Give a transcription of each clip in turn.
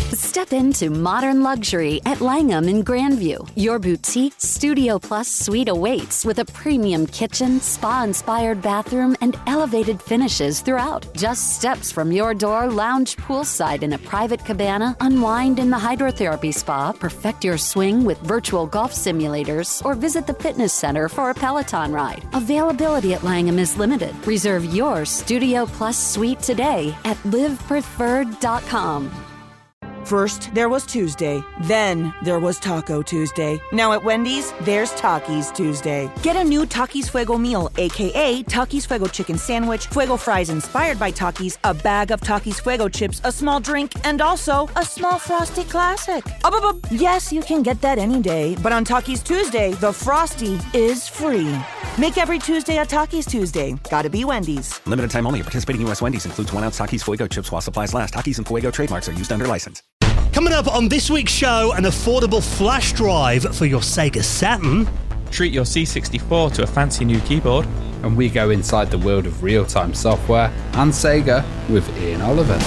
Step into modern luxury at Langham in Grandview. Your boutique Studio Plus suite awaits with a premium kitchen, spa-inspired bathroom, and elevated finishes throughout. Just steps from your door, lounge poolside in a private cabana, unwind in the hydrotherapy spa, perfect your swing with virtual golf simulators, or visit the fitness center for a Peloton ride. Availability at Langham is limited. Reserve your Studio Plus suite today at livepreferred.com. First, there was Tuesday. Then, there was Taco Tuesday. Now at Wendy's, there's Takis Tuesday. Get a new Takis Fuego meal, a.k.a. Takis Fuego chicken sandwich, Fuego fries inspired by Takis, a bag of Takis Fuego chips, a small drink, and also a small Frosty Classic. Yes, you can get that any day, but on Takis Tuesday, the Frosty is free. Make every Tuesday a Takis Tuesday. Gotta be Wendy's. Limited time only. Participating U.S. Wendy's includes 1 ounce Takis Fuego chips while supplies last. Takis and Fuego trademarks are used under license. Coming up on this week's show, an affordable flash drive for your Sega Saturn. Treat your C64 to a fancy new keyboard. And we go inside the world of real-time software and Sega with Ian Oliver.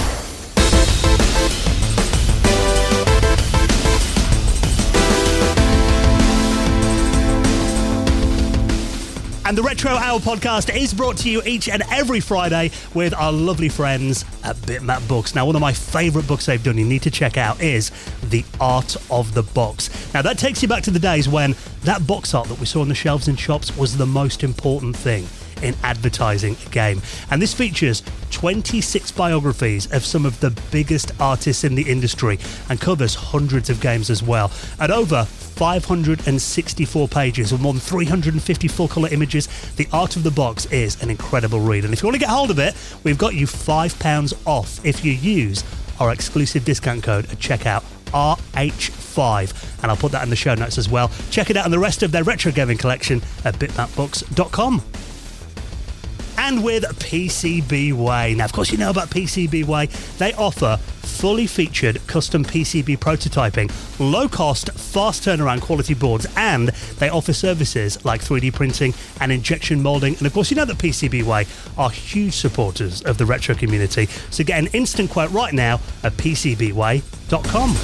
And the Retro Hour podcast is brought to you each and every Friday with our lovely friends at Bitmap Books. Now, one of my favourite books they've done you need to check out is The Art of the Box. Now, that takes you back to the days when that box art that we saw on the shelves in shops was the most important thing in advertising a game. And this features 26 biographies of some of the biggest artists in the industry and covers hundreds of games as well. At over 564 pages with more than 350 full-colour images, The Art of the Box is an incredible read. And if you want to get hold of it, we've got you £5 off if you use our exclusive discount code at checkout, RH5. And I'll put that in the show notes as well. Check it out on the rest of their retro gaming collection at bitmapbooks.com. And with PCBWay. Now, of course, you know about PCBWay. They offer fully featured custom PCB prototyping, low-cost, fast turnaround quality boards, and they offer services like 3D printing and injection molding. And, of course, you know that PCBWay are huge supporters of the retro community. So get an instant quote right now at PCBWay.com.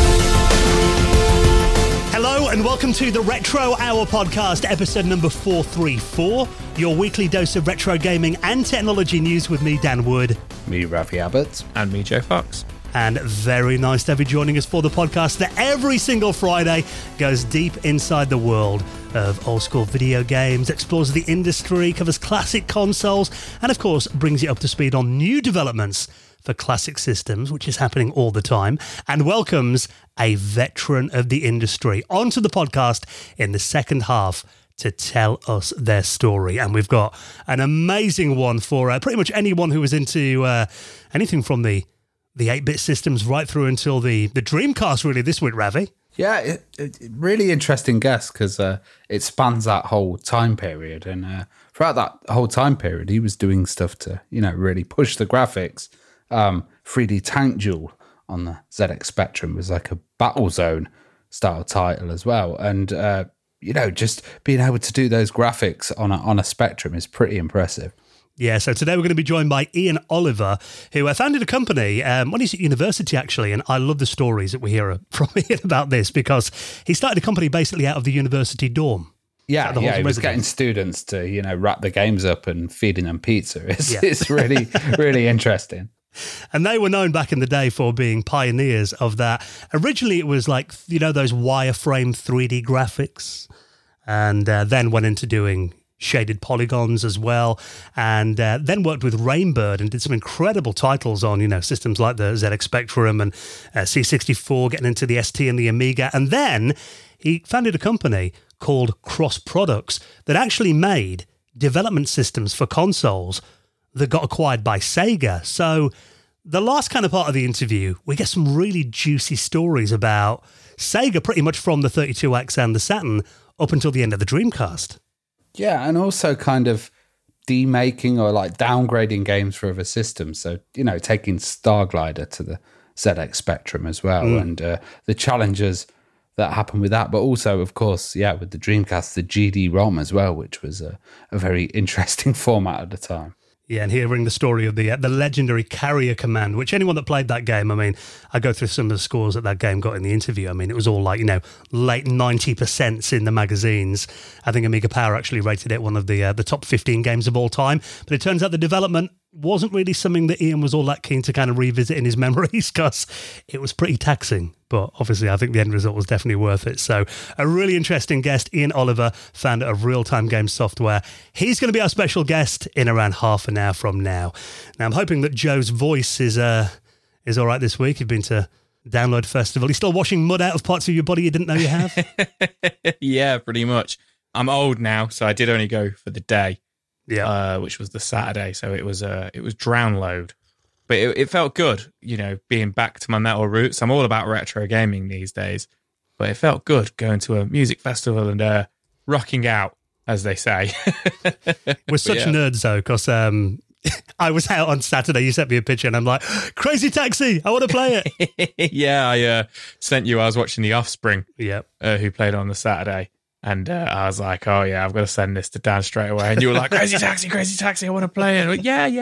Hello and welcome to the Retro Hour podcast, episode number 434, your weekly dose of retro gaming and technology news with me, Dan Wood. Me, Ravi Abbott. And me, Joe Fox. And very nice to have you joining us for the podcast that every single Friday goes deep inside the world of old school video games, explores the industry, covers classic consoles, and of course brings you up to speed on new developments for classic systems, which is happening all the time, and welcomes a veteran of the industry onto the podcast in the second half to tell us their story. And we've got an amazing one for pretty much anyone who was into anything from the 8-bit systems right through until the Dreamcast, really, this week, Ravi. Yeah, really interesting guest because it spans that whole time period. And throughout that whole time period, he was doing stuff to, really push the graphics. 3D Tank Duel on the ZX Spectrum was like a Battlezone style title as well. And, just being able to do those graphics on a Spectrum is pretty impressive. Yeah, so today we're going to be joined by Ian Oliver, who founded a company when he's at university, actually, and I love the stories that we hear from Ian about this because he started a company basically out of the university dorm. Yeah, he was getting students to, wrap the games up and feeding them pizza. It's really, really interesting. And they were known back in the day for being pioneers of that. Originally, it was like, those wireframe 3D graphics, and then went into doing shaded polygons as well, and then worked with Rainbird and did some incredible titles on, systems like the ZX Spectrum and C64, getting into the ST and the Amiga. And then he founded a company called Cross Products that actually made development systems for consoles that got acquired by Sega. So the last kind of part of the interview, we get some really juicy stories about Sega pretty much from the 32X and the Saturn up until the end of the Dreamcast. Yeah, and also kind of demaking or like downgrading games for other systems. So, taking Starglider to the ZX Spectrum as well, and the challenges that happened with that. But also, of course, with the Dreamcast, the GD-ROM as well, which was a very interesting format at the time. Yeah, and hearing the story of the legendary Carrier Command, which anyone that played that game, I mean, I go through some of the scores that game got in the interview. I mean, it was all like, late 90% in the magazines. I think Amiga Power actually rated it one of the top 15 games of all time. But it turns out the development wasn't really something that Ian was all that keen to kind of revisit in his memories because it was pretty taxing. But obviously, I think the end result was definitely worth it. So a really interesting guest, Ian Oliver, founder of Real Time Game Software. He's going to be our special guest in around half an hour from now. Now, I'm hoping that Joe's voice is all right this week. You've been to Download Festival. You're still washing mud out of parts of your body you didn't know you have? Yeah, pretty much. I'm old now, so I did only go for the day. Yeah, which was the Saturday, so it was Download, but it felt good, being back to my metal roots. I'm all about retro gaming these days, but it felt good going to a music festival and rocking out, as they say. We're such nerds though, because I was out on Saturday. You sent me a picture, and I'm like, Crazy Taxi, I want to play it. Yeah, I sent you. I was watching The Offspring, who played on the Saturday. And I was like, oh, yeah, I've got to send this to Dan straight away. And you were like, Crazy Taxi, I want to play it. Like, yeah.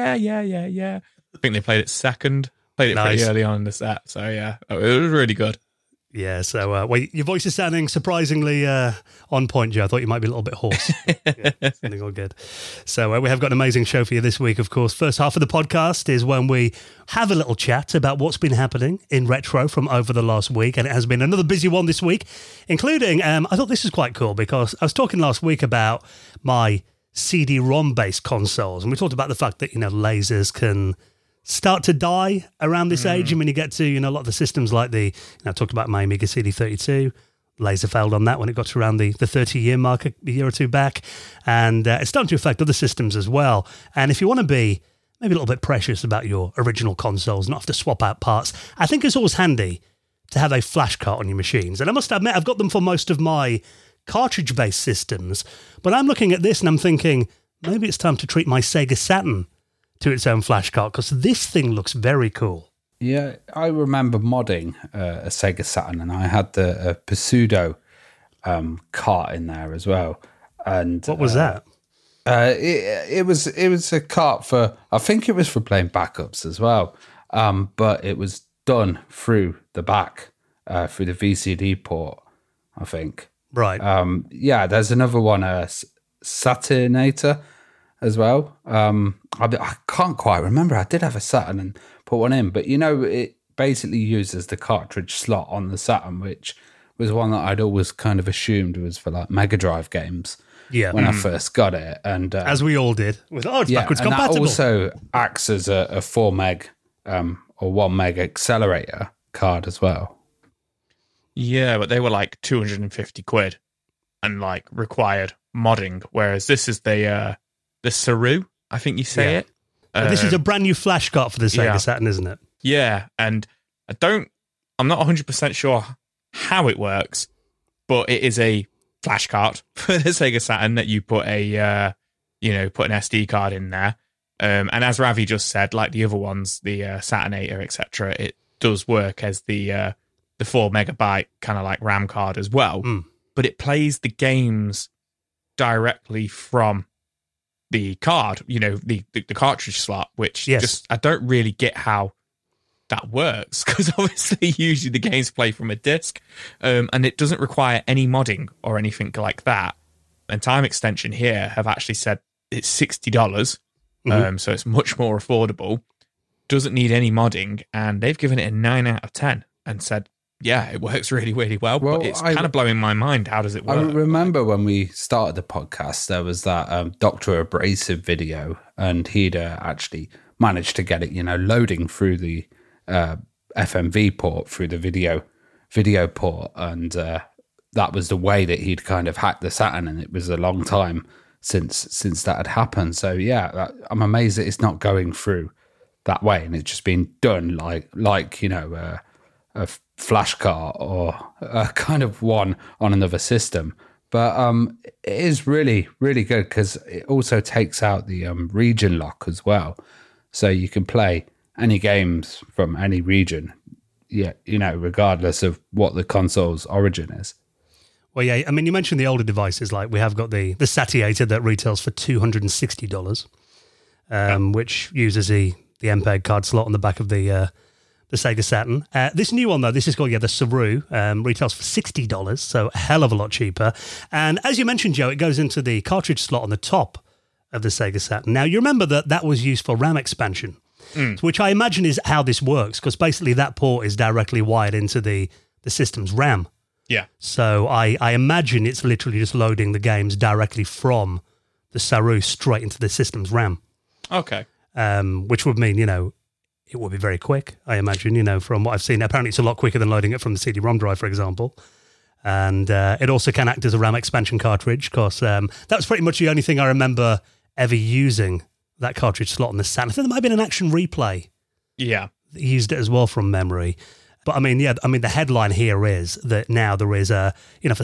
I think they played it second. Played it pretty early on in the set. So, yeah, it was really good. Yeah, so your voice is sounding surprisingly on point, Joe. I thought you might be a little bit hoarse. Sounding all good. So we have got an amazing show for you this week, of course. First half of the podcast is when we have a little chat about what's been happening in retro from over the last week, and it has been another busy one this week, including, I thought this was quite cool because I was talking last week about my CD-ROM-based consoles, and we talked about the fact that, lasers can start to die around this age. And when you get to, a lot of the systems like I talked about my Amiga CD32, laser failed on that when it got to around the 30-year mark a year or two back. And it's starting to affect other systems as well. And if you want to be maybe a little bit precious about your original consoles, not have to swap out parts, I think it's always handy to have a flash cart on your machines. And I must admit, I've got them for most of my cartridge-based systems. But I'm looking at this and I'm thinking, maybe it's time to treat my Sega Saturn to its own flash cart, because this thing looks very cool. Yeah, I remember modding a Sega Saturn, and I had the Pseudo cart in there as well. And what was that? It was a cart for, I think it was for playing backups as well, but it was done through the back, through the VCD port, I think. Right. Yeah, there's another one, Saturnator as well. I can't quite remember. I did have a Saturn and put one in, but it basically uses the cartridge slot on the Saturn, which was one that I'd always kind of assumed was for like Mega Drive games. Yeah, when I first got it, and as we all did, it's backwards compatible. That also acts as a 4 meg or 1 meg accelerator card as well. Yeah, but they were like 250 quid and like required modding, whereas this is the Saru, I think you say it. This is a brand new flash cart for the Sega Saturn, isn't it? Yeah, and I'm not 100% sure how it works, but it is a flash cart for the Sega Saturn that you put put an SD card in there. And as Ravi just said, like the other ones, the Saturnator, etc., it does work as the 4 megabyte kind of like RAM card as well. But it plays the games directly from the card, the cartridge slot, which just I don't really get how that works, because obviously usually the games play from a disc, and it doesn't require any modding or anything like that. And Time Extension here have actually said it's $60, so it's much more affordable, doesn't need any modding, and they've given it a 9 out of 10 and said, yeah, it works really, really well, but it's kind of blowing my mind. How does it work? I remember when we started the podcast, there was that Dr. Abrasive video, and he'd actually managed to get it, loading through the FMV port, through the video port, and that was the way that he'd kind of hacked the Saturn, and it was a long time since that had happened. So yeah, I'm amazed that it's not going through that way, and it's just been done like a flash cart or a kind of one on another system. But it is really, really good because it also takes out the region lock as well. So you can play any games from any region, regardless of what the console's origin is. Well, yeah, I mean, you mentioned the older devices, like we have got the Satiator that retails for $260. which uses the MPEG card slot on the back of the Sega Saturn. This new one, though, this is called, the Saru, retails for $60, so a hell of a lot cheaper. And as you mentioned, Joe, it goes into the cartridge slot on the top of the Sega Saturn. Now, you remember that was used for RAM expansion, which I imagine is how this works, because basically that port is directly wired into the system's RAM. Yeah. So I imagine it's literally just loading the games directly from the Saru straight into the system's RAM. Okay. Which would mean, it would be very quick, I imagine, from what I've seen. Apparently it's a lot quicker than loading it from the CD-ROM drive, for example. And it also can act as a RAM expansion cartridge, because that was pretty much the only thing I remember ever using that cartridge slot on the Saturn. I think there might have been an Action Replay. Yeah. That used it as well from memory. But the headline here is that now there is for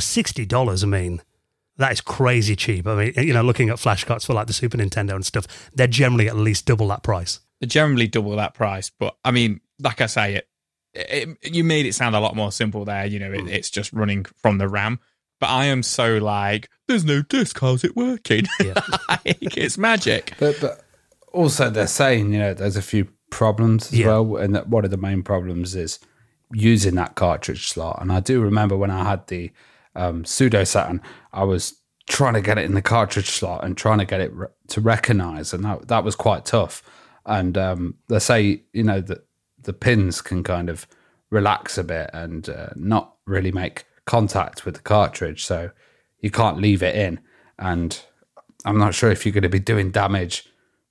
$60, that is crazy cheap. Looking at flash cards for like the Super Nintendo and stuff, they're generally at least double that price. They're generally double that price, but like I say, you made it sound a lot more simple there. It's just running from the RAM. But I am so like, there's no disc, how's it working? Yeah. It's magic. But also they're saying, there's a few problems as well, and that one of the main problems is using that cartridge slot. And I do remember when I had the Pseudo Saturn, I was trying to get it in the cartridge slot and trying to get it to recognize, and that was quite tough. And they say, that the pins can kind of relax a bit and not really make contact with the cartridge, so you can't leave it in. And I'm not sure if you're going to be doing damage,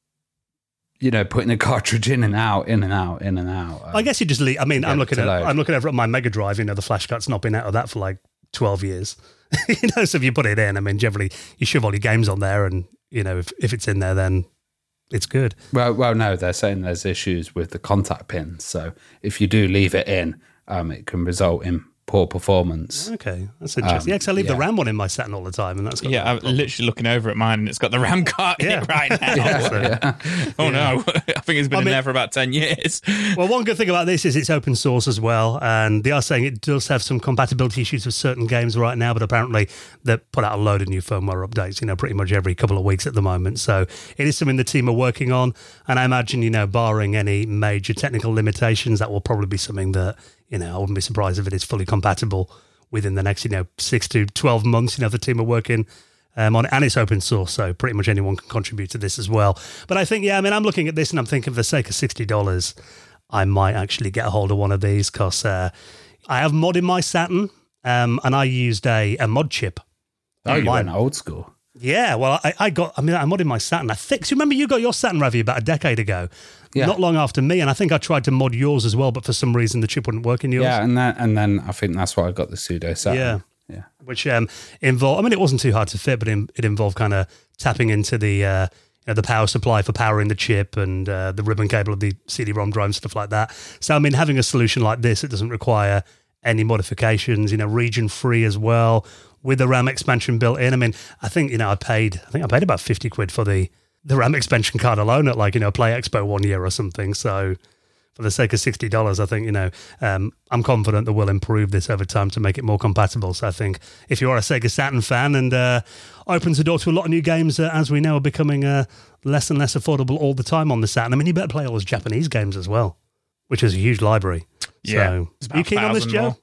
putting the cartridge in and out, in and out, in and out. I guess you just leave. I'm looking over at my Mega Drive. The flash cart's not been out of that for like 12 years. So if you put it in, generally you shove all your games on there, and if it's in there, then it's good. Well, no, they're saying there's issues with the contact pins. So if you do leave it in, it can result in poor performance. Okay, that's interesting. Because I leave the RAM one in my Saturn all the time, and that's got I'm literally looking over at mine, and it's got the RAM card in it right now. Oh no, I think it's been in there for about 10 years. Well, one good thing about this is it's open source as well, and they are saying it does have some compatibility issues with certain games right now, but apparently they put out a load of new firmware updates, pretty much every couple of weeks at the moment. So it is something the team are working on, and I imagine, barring any major technical limitations, that will probably be something that I wouldn't be surprised if it is fully compatible within the next, 6 to 12 months. The team are working on it, and it's open source, so pretty much anyone can contribute to this as well. But I think, I'm looking at this and I'm thinking, for the sake of $60, I might actually get a hold of one of these, because I have mod in my Saturn, and I used a mod chip. Oh, you went old school. Yeah, well, I modded my Saturn. I think, so remember you got your Saturn, Ravi, about a decade ago, not long after me, and I think I tried to mod yours as well, but for some reason the chip wouldn't work in yours. Yeah, and then I think that's why I got the Pseudo Saturn. Yeah. Which involved, it wasn't too hard to fit, but it involved kind of tapping into the power supply for powering the chip, and the ribbon cable of the CD-ROM drive and stuff like that. So, having a solution like this, it doesn't require any modifications, region free as well, with the RAM expansion built in. I think I paid about 50 quid for the RAM expansion card alone at Play Expo 1 year or something. So for the sake of $60, I think, I'm confident that we'll improve this over time to make it more compatible. So I think if you are a Sega Saturn fan, and opens the door to a lot of new games that, as we know, are becoming less and less affordable all the time on the Saturn. You better play all those Japanese games as well, which is a huge library. Yeah. So, are you keen on this, Joe?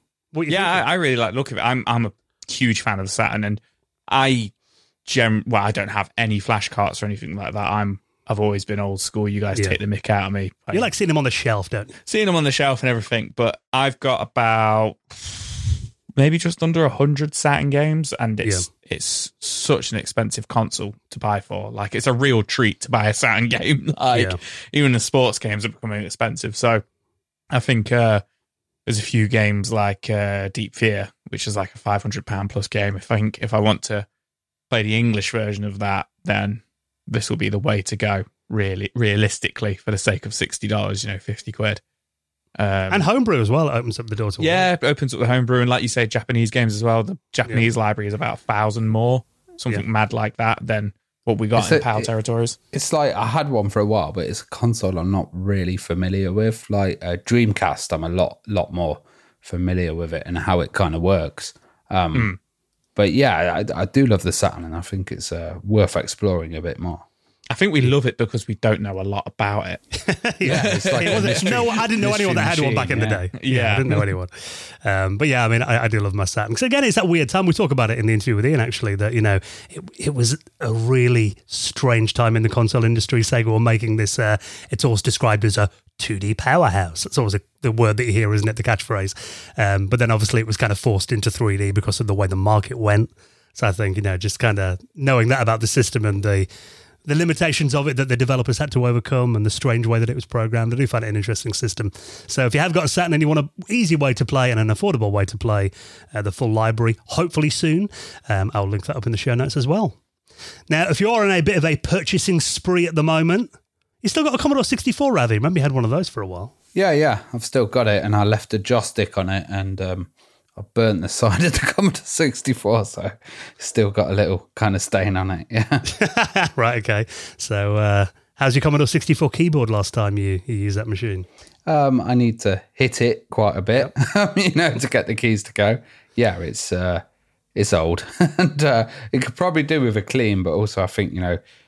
I really like the look of it. I'm a huge fan of the Saturn, and I don't have any flash carts or anything like that. I've always been old school. You guys take the mick out of me. You like seeing them on the shelf, don't you? Seeing them on the shelf and everything, but I've got about maybe just under 100 Saturn games, and it's such an expensive console to buy for. It's a real treat to buy a Saturn game. Even the sports games are becoming expensive. So I think there's a few games like Deep Fear, which is like a £500 plus game. If I want to play the English version of that, then this will be the way to go, really, realistically, for the sake of $60, 50 quid. And homebrew as well opens up the door to it opens up the homebrew, and like you say, Japanese games as well. The Japanese library is about 1,000 more, something mad like that, than what we got in PAL territories. It's like, I had one for a while, but it's a console I'm not really familiar with. Like Dreamcast, I'm a lot more familiar with it and how it kind of works. But yeah, I do love the Saturn, and I think it's worth exploring a bit more. I think we love it because we don't know a lot about it. It's like I didn't know anyone that had one back in the day. Yeah. I didn't know anyone. But yeah, I mean, I do love my Saturn. Because again, it's that weird time. We talk about it in the interview with Ian, actually, that, it was a really strange time in the console industry. Sega were making this, it's always described as a 2D powerhouse. That's always the word that you hear, isn't it? The catchphrase. But then obviously it was kind of forced into 3D because of the way the market went. So I think, just kind of knowing that about the system and the limitations of it that the developers had to overcome and the strange way that it was programmed. I do find it an interesting system. So if you have got a Saturn and you want an easy way to play and an affordable way to play the full library, hopefully soon, I'll link that up in the show notes as well. Now, if you're on a bit of a purchasing spree at the moment, you still got a Commodore 64, Ravi. Remember you had one of those for a while. Yeah. I've still got it, and I left a joystick on it, and I burnt the side of the Commodore 64, so still got a little kind of stain on it. Yeah. Right, okay. So how's your Commodore 64 keyboard last time you used that machine? I need to hit it quite a bit, to get the keys to go. Yeah, it's old, and it could probably do with a clean, but also I think,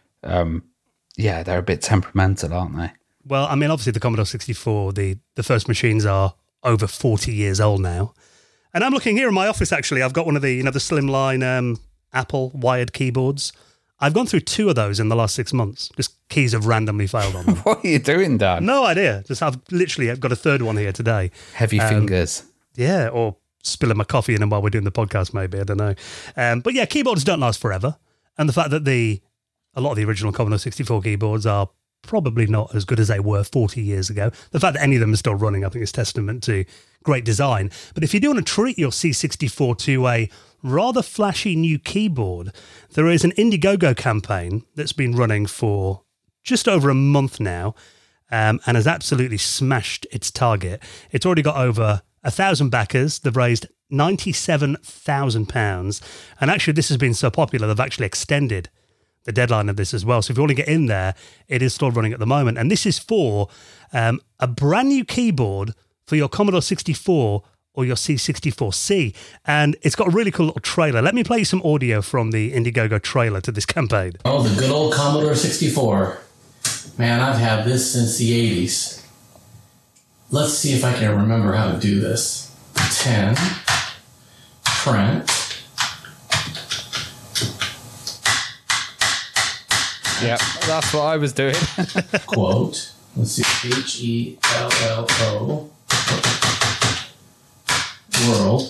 they're a bit temperamental, aren't they? Well, I mean, obviously the Commodore 64, the first machines are over 40 years old now. And I'm looking here in my office, actually. I've got one of the, the slimline Apple wired keyboards. I've gone through 2 of those in the last 6 months. Just keys have randomly failed on them. What are you doing, Dan? No idea. I've got a third one here today. Heavy fingers. Yeah, or spilling my coffee in them while we're doing the podcast, maybe. I don't know. But yeah, keyboards don't last forever. And the fact that a lot of the original Commodore 64 keyboards are probably not as good as they were 40 years ago. The fact that any of them are still running, I think, is testament to great design. But if you do want to treat your C64 to a rather flashy new keyboard, there is an Indiegogo campaign that's been running for just over a month now, and has absolutely smashed its target. It's already got over 1,000 backers. They've raised £97,000. And actually, this has been so popular, they've actually extended the deadline of this as well. So if you want to get in there, it is still running at the moment. And this is for a brand new keyboard for your Commodore 64 or your C64C. And it's got a really cool little trailer. Let me play you some audio from the Indiegogo trailer to this campaign. Oh, the good old Commodore 64. Man, I've had this since the 80s. Let's see if I can remember how to do this. 10, print. Yeah, that's what I was doing. Quote. Let's see. HELLO. World.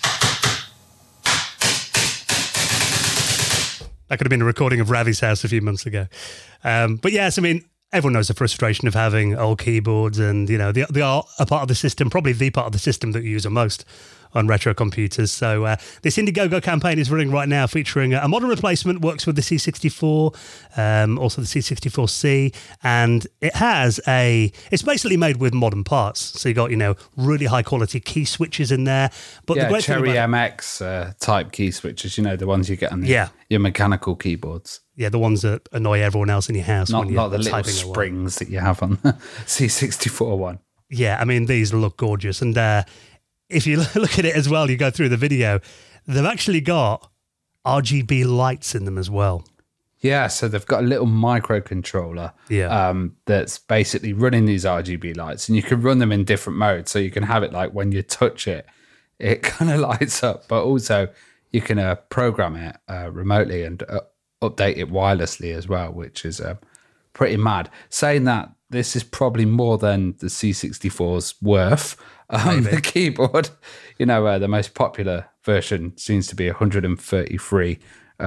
That could have been a recording of Ravi's house a few months ago. But yes, I mean, everyone knows the frustration of having old keyboards, and, they are a part of the system, probably the part of the system that you use the most on retro computers. So this Indiegogo campaign is running right now, featuring a modern replacement, works with the C64, also the C64C, and it's basically made with modern parts. So you got, really high quality key switches in there. But the great Cherry thing about MX type key switches, the ones you get on your mechanical keyboards. Yeah, the ones that annoy everyone else in your house. Not when you're the little typing springs that you have on the C64 one. Yeah, I mean, these look gorgeous. And if you look at it as well, you go through the video, they've actually got RGB lights in them as well. Yeah, so they've got a little microcontroller that's basically running these RGB lights, and you can run them in different modes. So you can have it like when you touch it, it kind of lights up, but also you can program it remotely and update it wirelessly as well, which is pretty mad. Saying that, this is probably more than the C64's worth. The keyboard, the most popular version seems to be £133,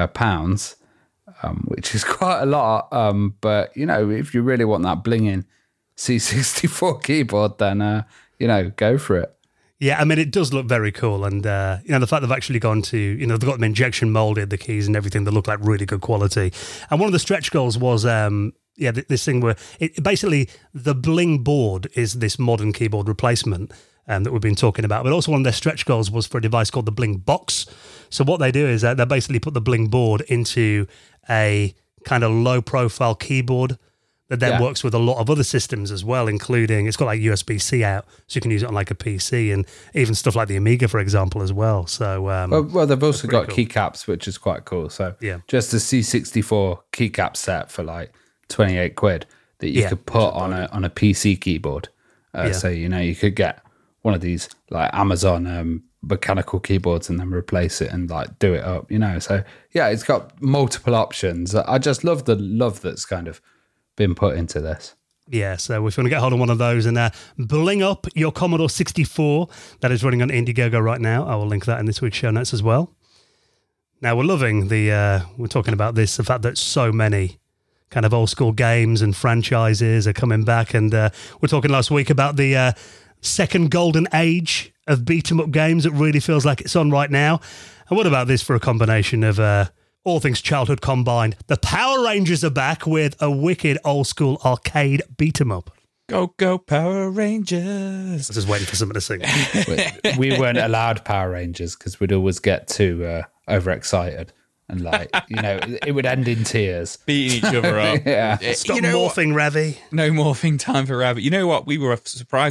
which is quite a lot. But, if you really want that blinging C64 keyboard, then, go for it. Yeah, I mean, it does look very cool. And, the fact they've actually gone to, they've got them injection molded, the keys and everything that look like really good quality. And one of the stretch goals was, this thing where basically the Bling board is this modern keyboard replacement that we've been talking about. But also one of their stretch goals was for a device called the Bling Box. So what they do is they basically put the Bling board into a kind of low-profile keyboard that then works with a lot of other systems as well, including, it's got like USB-C out, so you can use it on like a PC, and even stuff like the Amiga, for example, as well. So well, they've also got keycaps, which is quite cool. So just a C64 keycap set for like 28 quid that you could put on a PC keyboard. So, you could get one of these like Amazon mechanical keyboards and then replace it and like do it up, So, yeah, it's got multiple options. I just love the love that's kind of been put into this. Yeah, so if you want to get hold of one of those and bling up your Commodore 64 that is running on Indiegogo right now, I will link that in this week's show notes as well. Now, we're loving we're talking about the fact that so many kind of old school games and franchises are coming back. And we're talking last week about the second golden age of beat-em-up games. It really feels like it's on right now. And what about this for a combination of all things childhood combined? The Power Rangers are back with a wicked old school arcade beat-em-up. Go, go, Power Rangers. I was just waiting for someone to sing. We weren't allowed Power Rangers because we'd always get too overexcited. And it would end in tears. Beating each other up. Yeah. Stop morphing, Ravi. No morphing time for Ravi. You know what? We were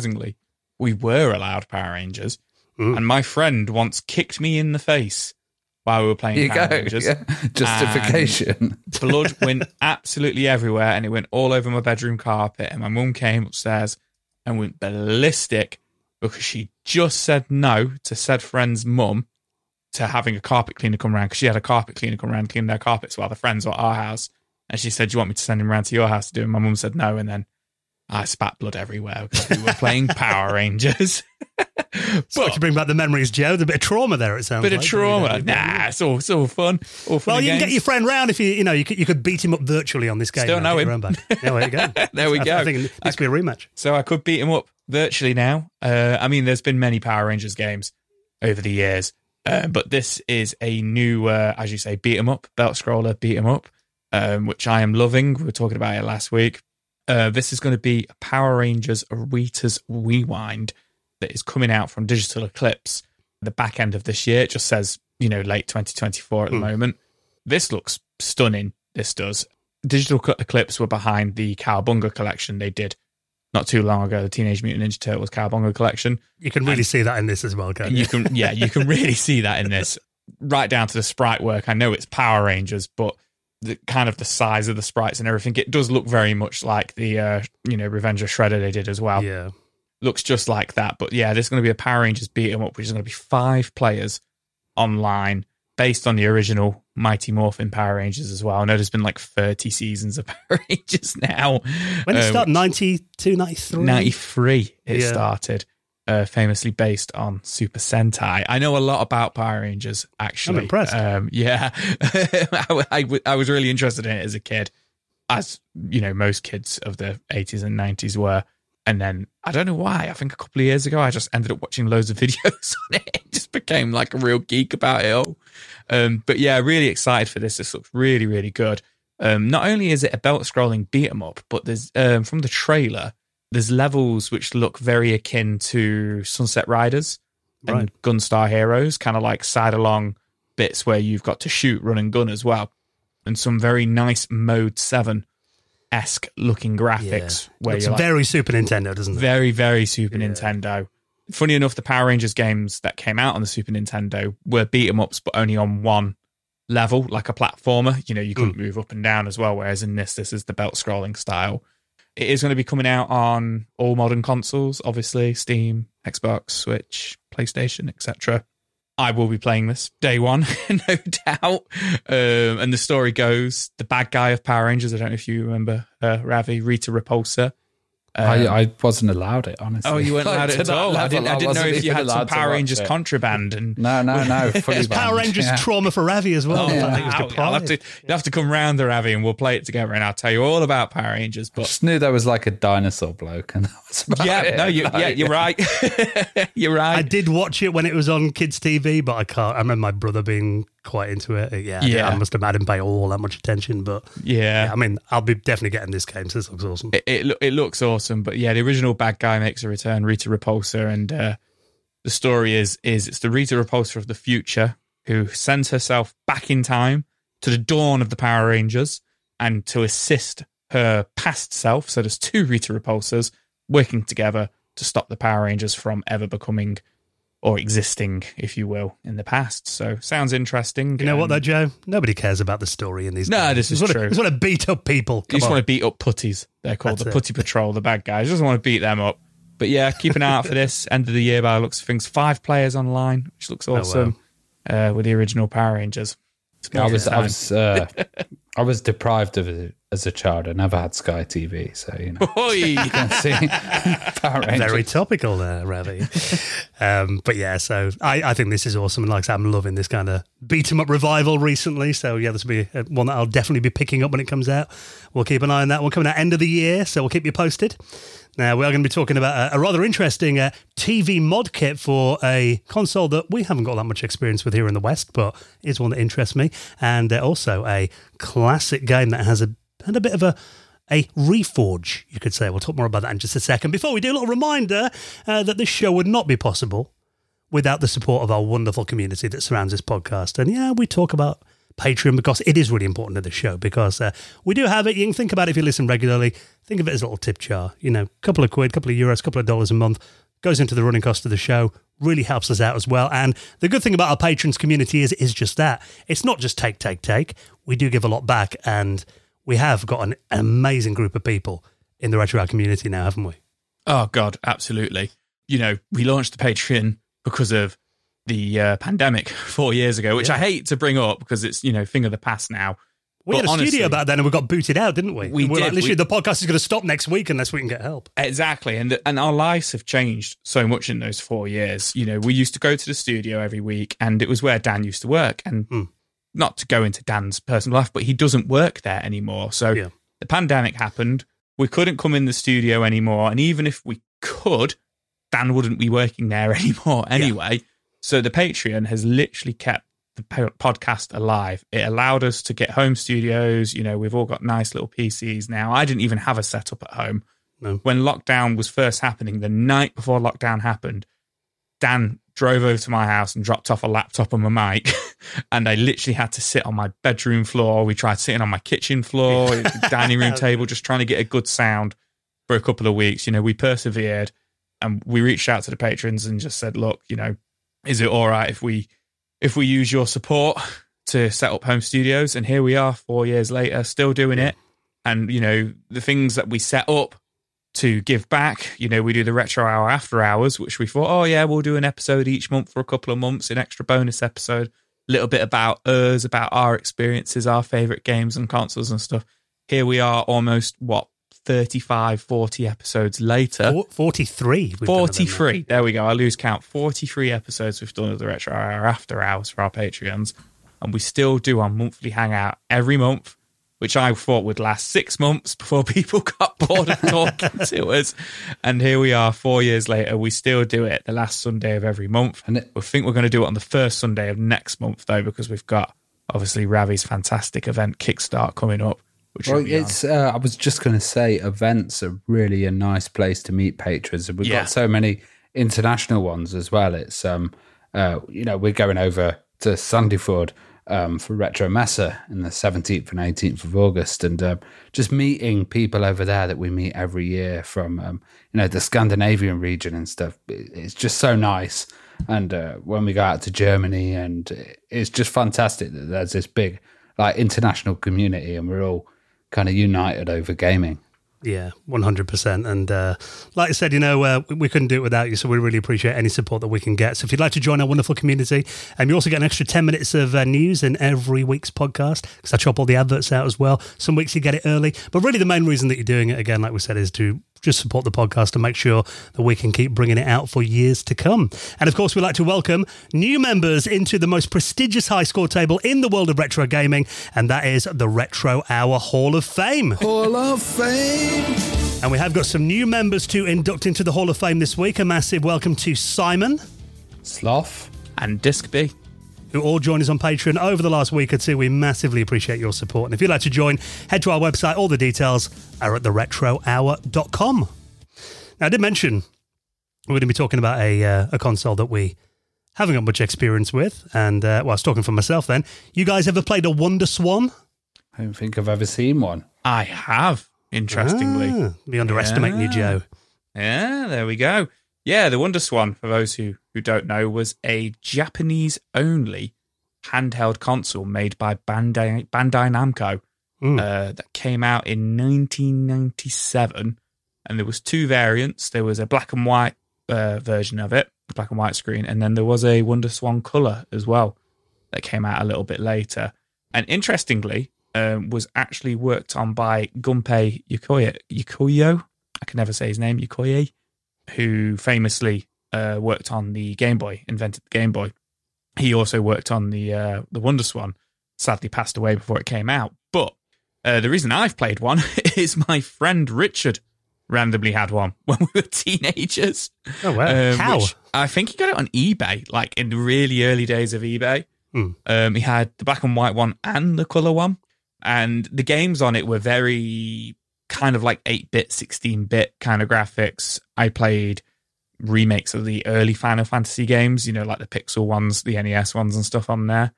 allowed Power Rangers. And my friend once kicked me in the face while we were playing Power Rangers. Yeah. Justification. Blood went absolutely everywhere and it went all over my bedroom carpet. And my mum came upstairs and went ballistic because she just said no to said friend's mum to having a carpet cleaner come around, because she had a carpet cleaner come around clean their carpets while the friends were at our house. And she said, do you want me to send him around to your house to do it? And my mum said no. And then I spat blood everywhere because we were playing Power Rangers. So to bring back the memories, Joe. There's a bit of trauma there, it sounds like. Bit of trauma. Nah, it's all fun. All fun. Well, you can get your friend round if you could beat him up virtually on this game. Still know him. There you go. There we go. I think it needs to be a rematch. So I could beat him up virtually now. There's been many Power Rangers games over the years. But this is a new, as you say, beat 'em up, belt scroller beat 'em up, which I am loving. We were talking about it last week. This is going to be Power Rangers Rita's Rewind that is coming out from Digital Eclipse the back end of this year. It just says, late 2024 at the moment. This looks stunning. This does. Digital Eclipse were behind the Cowabunga collection they did not too long ago, the Teenage Mutant Ninja Turtles Cowabunga collection. You can really see that in this as well, can't you? You can really see that in this. Right down to the sprite work. I know it's Power Rangers, but the kind of the size of the sprites and everything, it does look very much like the Revenge of Shredder they did as well. Yeah. Looks just like that. But yeah, there's going to be a Power Rangers beat 'em up, which is going to be 5 players online, based on the original Mighty Morphin Power Rangers as well. I know there's been like 30 seasons of Power Rangers now. When did it start? 92, 93? 93 it started. Famously based on Super Sentai. I know a lot about Power Rangers, actually. I'm impressed. I was really interested in it as a kid, as most kids of the 80s and 90s were. And then, I don't know why, I think a couple of years ago, I just ended up watching loads of videos on it. It just became like a real geek about it all. But yeah, really excited for this. This looks really, really good. Not only is it a belt-scrolling beat-em-up, but there's from the trailer, there's levels which look very akin to Sunset Riders and Gunstar Heroes, kind of like side-along bits where you've got to shoot, run, and gun as well. And some very nice Mode 7-esque looking graphics. Yeah. Where it's you're very Super Nintendo, doesn't it? Very, very Super Nintendo. Funny enough, the Power Rangers games that came out on the Super Nintendo were beat-em-ups, but only on one level, like a platformer. You couldn't move up and down as well, whereas in this is the belt-scrolling style. It is going to be coming out on all modern consoles, obviously, Steam, Xbox, Switch, PlayStation, etc. I will be playing this day one, no doubt. And the story goes, the bad guy of Power Rangers, I don't know if you remember, Ravi, Rita Repulsa. I wasn't allowed it, honestly. Oh, you weren't allowed it at all? I didn't know if you had some Power Rangers contraband. And No. Fully Power Rangers trauma for Ravi as well. You'll have to come round there, Ravi, and we'll play it together, and I'll tell you all about Power Rangers. But I just knew there was like a dinosaur bloke, and that was about it. You're right. You're right. I did watch it when it was on kids' TV, but I can't. I remember my brother being quite into it. I must have had him pay all that much attention, but I'll be definitely getting this game. So this looks awesome. It looks awesome, but yeah, the original bad guy makes a return, Rita Repulsa, and the story is it's the Rita Repulsa of the future who sends herself back in time to the dawn of the Power Rangers and to assist her past self. So there's 2 Rita Repulsas working together to stop the Power Rangers from ever becoming or existing, if you will, in the past. So sounds interesting. You know what though, Joe? Nobody cares about the story in these games. No, this is true. You just want to beat up people. You just want to beat up putties. They're called the Putty Patrol, the bad guys. You just want to beat them up. But yeah, keep an eye out for this. End of the year by the looks of things. 5 players online, which looks awesome. With the original Power Rangers. I was deprived of it as a child. I never had Sky TV, so you can see Power Rangers. Very topical there, Ravi. But yeah, so I think this is awesome, and like I said, I'm loving this kind of beat 'em up revival recently. So yeah, this will be one that I'll definitely be picking up when it comes out. We'll keep an eye on that one coming out end of the year, so we'll keep you posted. Now, we are going to be talking about a rather interesting TV mod kit for a console that we haven't got that much experience with here in the West, but is one that interests me. And also a classic game that has had a bit of a reforge, you could say. We'll talk more about that in just a second. Before we do, a little reminder that this show would not be possible without the support of our wonderful community that surrounds this podcast. And yeah, we talk about Patreon because it is really important to the show, because we do have it. You can think about it if you listen regularly. Think of it as a little tip jar, couple of quid, couple of euros, couple of dollars a month goes into the running cost of the show, really helps us out as well. And the good thing about our patrons community is just that. It's not just take. We do give a lot back, and we have got an amazing group of people in the Retro Hour community now, haven't we? Oh God, absolutely. We launched the Patreon because of the pandemic 4 years ago, which I hate to bring up because it's, thing of the past now. We had a studio back then and we got booted out, didn't we? We did. Like, literally, the podcast is going to stop next week unless we can get help. Exactly. And our lives have changed so much in those 4 years. We used to go to the studio every week, and it was where Dan used to work. And not to go into Dan's personal life, but he doesn't work there anymore. So the pandemic happened. We couldn't come in the studio anymore. And even if we could, Dan wouldn't be working there anymore anyway. Yeah. So the Patreon has literally kept the podcast alive. It allowed us to get home studios. We've all got nice little PCs now. I didn't even have a setup at home. No. When lockdown was first happening, the night before lockdown happened, Dan drove over to my house and dropped off a laptop and my mic. And I literally had to sit on my bedroom floor. We tried sitting on my kitchen floor, dining room table, just trying to get a good sound for a couple of weeks. We persevered, and we reached out to the patrons and just said, look, is it all right if we use your support to set up home studios? And here we are 4 years later, still doing it. And, the things that we set up to give back, we do the Retro Hour After Hours, which we thought, we'll do an episode each month for a couple of months, an extra bonus episode, a little bit about us, about our experiences, our favourite games and consoles and stuff. Here we are almost, 35, 40 episodes later. 43. 43. There we go. I lose count. 43 episodes we've done of the Retro Hour After Hours for our Patreons. And we still do our monthly hangout every month, which I thought would last 6 months before people got bored of talking to us. And here we are 4 years later. We still do it the last Sunday of every month. And we think we're going to do it on the first Sunday of next month, though, because we've got, obviously, Ravi's fantastic event Kickstart coming up. I was just going to say, events are really a nice place to meet patrons, and we've got so many international ones as well. It's we're going over to Sandefjord for Retro Messe in the 17th and 18th of August, and just meeting people over there that we meet every year from the Scandinavian region and stuff. It's just so nice. And when we go out to Germany, and it's just fantastic that there's this big international community, and we're all kind of united over gaming. Yeah, 100%. And like I said, we couldn't do it without you, so we really appreciate any support that we can get. So if you'd like to join our wonderful community, you also get an extra 10 minutes of news in every week's podcast, because I chop all the adverts out as well. Some weeks you get it early. But really the main reason that you're doing it, again, like we said, is to just support the podcast and make sure that we can keep bringing it out for years to come. And of course, we'd like to welcome new members into the most prestigious high score table in the world of retro gaming, and that is the Retro Hour Hall of Fame. Hall of Fame! And we have got some new members to induct into the Hall of Fame this week. A massive welcome to Simon, Sloth, and Disc B, who all joined us on Patreon over the last week or two. We massively appreciate your support. And if you'd like to join, head to our website. All the details are at theretrohour.com. Now, I did mention we're going to be talking about a console that we haven't got much experience with. And, I was talking for myself then. You guys ever played a Wonder Swan? I don't think I've ever seen one. I have, interestingly. Me underestimating you, Joe. Yeah, there we go. Yeah, the WonderSwan, for those who don't know, was a Japanese-only handheld console made by Bandai Namco that came out in 1997. And there was two variants. There was a black and white version of it, the black and white screen, and then there was a WonderSwan color as well that came out a little bit later. And interestingly, was actually worked on by Gunpei Yokoi. I can never say his name, Yokoi, who famously worked on the Game Boy, invented the Game Boy. He also worked on the WonderSwan. Sadly passed away before it came out. But the reason I've played one is my friend Richard randomly had one when we were teenagers. Oh, wow. How? I think he got it on eBay, like in the really early days of eBay. He had the black and white one and the colour one. And the games on it were very kind of like 8-bit, 16-bit kind of graphics. I played remakes of the early Final Fantasy games, you know, like the Pixel ones, the NES ones and stuff on there.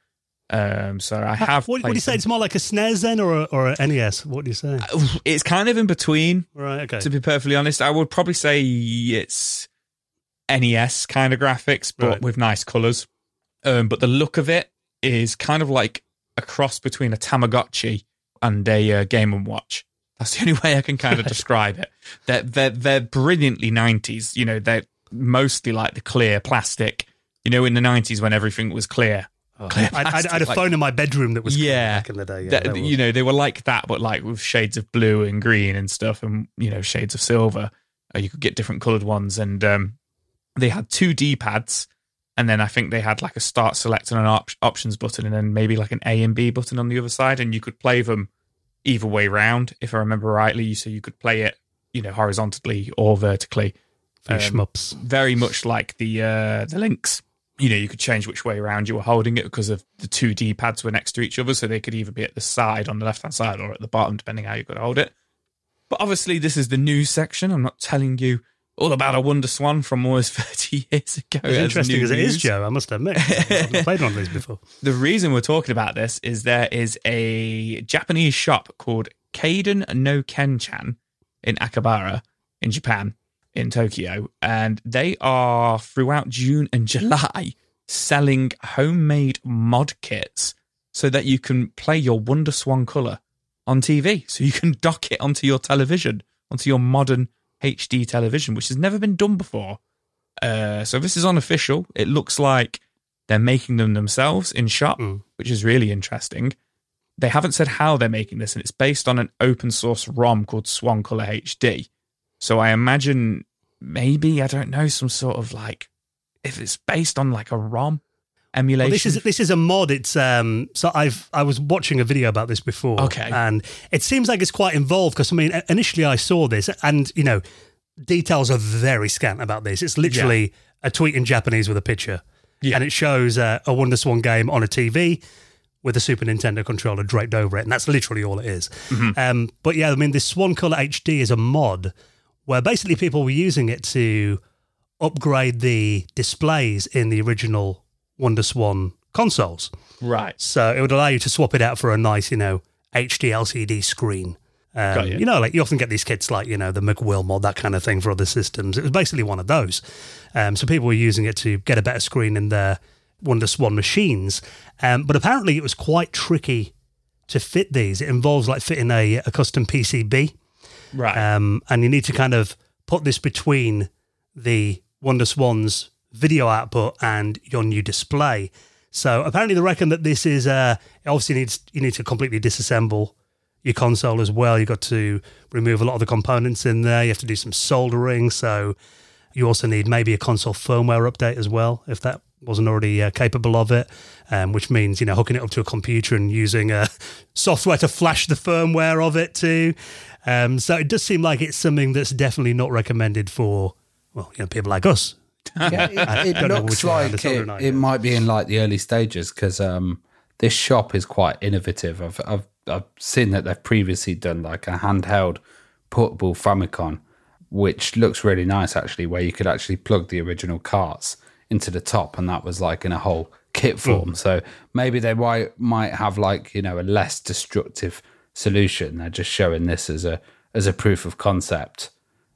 So I have. What do you say? It's more like a SNES then, or an NES? What do you say? It's kind of in between. Right. Okay. To be perfectly honest, I would probably say it's NES kind of graphics, but with nice colours. But the look of it is kind of like a cross between a Tamagotchi and a Game & Watch. That's the only way I can kind of describe it. They're brilliantly 90s. You know, they're mostly like the clear plastic. You know, in the 90s when everything was clear. I had a phone in my bedroom that was clear back in the day. Yeah, you know, they were like that, but like with shades of blue and green and stuff, and you know, shades of silver. You could get different coloured ones, and they had 2 D-pads. And then I think they had like a start, select, and an options button, and then maybe like an A and B button on the other side. And you could play them either way round, if I remember rightly. So you could play it, you know, horizontally or vertically. Shmups. Very much like the Lynx. You know, you could change which way around you were holding it because of the 2 D-pads were next to each other. So they could either be at the side, on the left-hand side, or at the bottom, depending how you could hold it. But obviously, this is the news section. I'm not telling you all about a WonderSwan from almost 30 years ago. As interesting as it is, Joe, I must admit. I've not played one of these before. The reason we're talking about this is there is a Japanese shop called Kaiden no Kenchan in Akihabara in Japan, in Tokyo, and they are throughout June and July selling homemade mod kits so that you can play your WonderSwan colour on TV. So you can dock it onto your television, onto your modern HD television, which has never been done before. So this is unofficial. It looks like they're making them themselves in shop, which is really interesting. They haven't said how they're making this, and it's based on an open source ROM called Swan Color HD. So I imagine maybe, I don't know, some sort of like, if it's based on like a ROM emulation. Well, this is a mod. It's so I was watching a video about this before. Okay. And it seems like it's quite involved because I mean initially I saw this and you know details are very scant about this. It's literally a tweet in Japanese with a picture. Yeah. And it shows a WonderSwan game on a TV with a Super Nintendo controller draped over it, and that's literally all it is. Mm-hmm. But yeah, I mean this Swan Color HD is a mod where basically people were using it to upgrade the displays in the original WonderSwan consoles. Right. So it would allow you to swap it out for a nice, you know, HD LCD screen. You know, like you often get these kits like, you know, the McWill mod, that kind of thing for other systems. It was basically one of those. So people were using it to get a better screen in their WonderSwan machines. But apparently it was quite tricky to fit these. It involves like fitting a custom PCB. Right. And you need to kind of put this between the WonderSwan's video output and your new display. So apparently they reckon that this is obviously you need to completely disassemble your console as well. You've got to remove a lot of the components in there. You have to do some soldering. So you also need maybe a console firmware update as well, if that wasn't already capable of it, which means, you know, hooking it up to a computer and using software to flash the firmware of it too. So it does seem like it's something that's definitely not recommended for, well, you know, people like us. Yeah, it looks like it might be in like the early stages because this shop is quite innovative. I've seen that they've previously done like a handheld portable Famicom, which looks really nice actually, where you could actually plug the original carts into the top, and that was like in a whole kit form. So maybe they might have like, you know, a less destructive solution. They're just showing this as a proof of concept.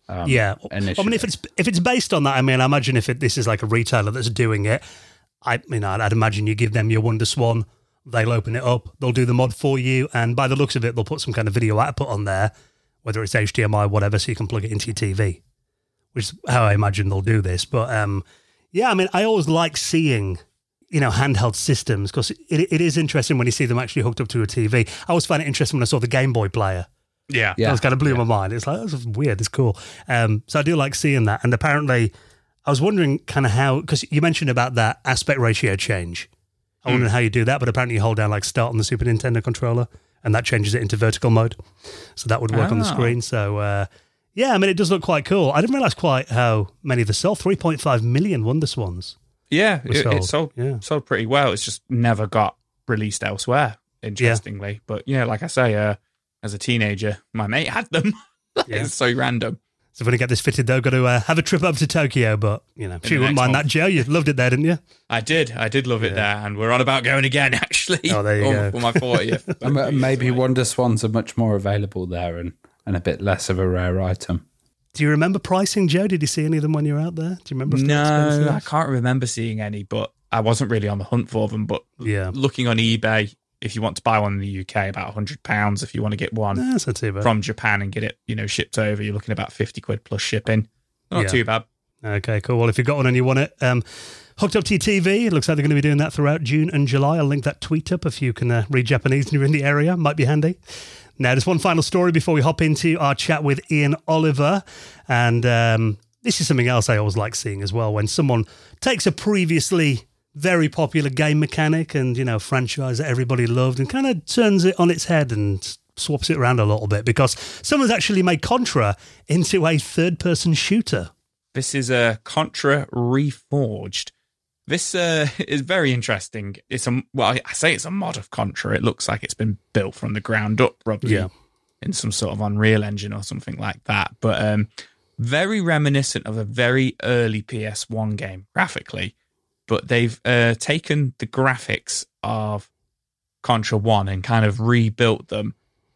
initially. I mean, if it's based on that, I mean, I imagine if this is like a retailer that's doing it, I'd imagine you give them your WonderSwan, they'll open it up, they'll do the mod for you, and by the looks of it, they'll put some kind of video output on there, whether it's HDMI, whatever, so you can plug it into your TV, which is how I imagine they'll do this. But yeah, I mean, I always like seeing, handheld systems, because it is interesting when you see them actually hooked up to a TV. I always find it interesting when I saw the Game Boy player. Yeah. That was kind of blew my mind. It's like, that's weird, it's cool. So I do like seeing that. And apparently, I was wondering kind of how, because you mentioned about that aspect ratio change. I wondered how you do that, but apparently you hold down like start on the Super Nintendo controller, and that changes it into vertical mode. So that would work on the screen. So, yeah, I mean, it does look quite cool. I didn't realise quite how many they sold. 3.5 million WonderSwans. Yeah, it sold pretty well. It's just never got released elsewhere, interestingly. Yeah. But, like I say, as a teenager, my mate had them. It's so random. So when I get this fitted, though, got to have a trip up to Tokyo. But, she wouldn't mind that, Joe. You loved it there, didn't you? I did love it there. And we're on about going again, actually. Oh, there you go. For my 40th. Maybe WonderSwans are much more available there and a bit less of a rare item. Do you remember pricing, Joe? Did you see any of them when you were out there? Do you remember? No, I can't remember seeing any, but I wasn't really on the hunt for them. But looking on eBay, if you want to buy one in the UK, about £100. If you want to get one that's not too bad. From Japan and get it, shipped over, you're looking at about £50 plus shipping. Not too bad. Okay, cool. Well, if you've got one and you want it, hooked up to your TV, it looks like they're going to be doing that throughout June and July. I'll link that tweet up if you can read Japanese and you're in the area. Might be handy. Now, there's one final story before we hop into our chat with Ian Oliver. And this is something else I always like seeing as well, when someone takes a previously very popular game mechanic and, franchise that everybody loved and kind of turns it on its head and swaps it around a little bit, because someone's actually made Contra into a third-person shooter. This is a Contra Reforged. This is very interesting. I say it's a mod of Contra. It looks like it's been built from the ground up, probably in some sort of Unreal Engine or something like that. But very reminiscent of a very early PS1 game graphically. But they've taken the graphics of Contra 1 and kind of rebuilt them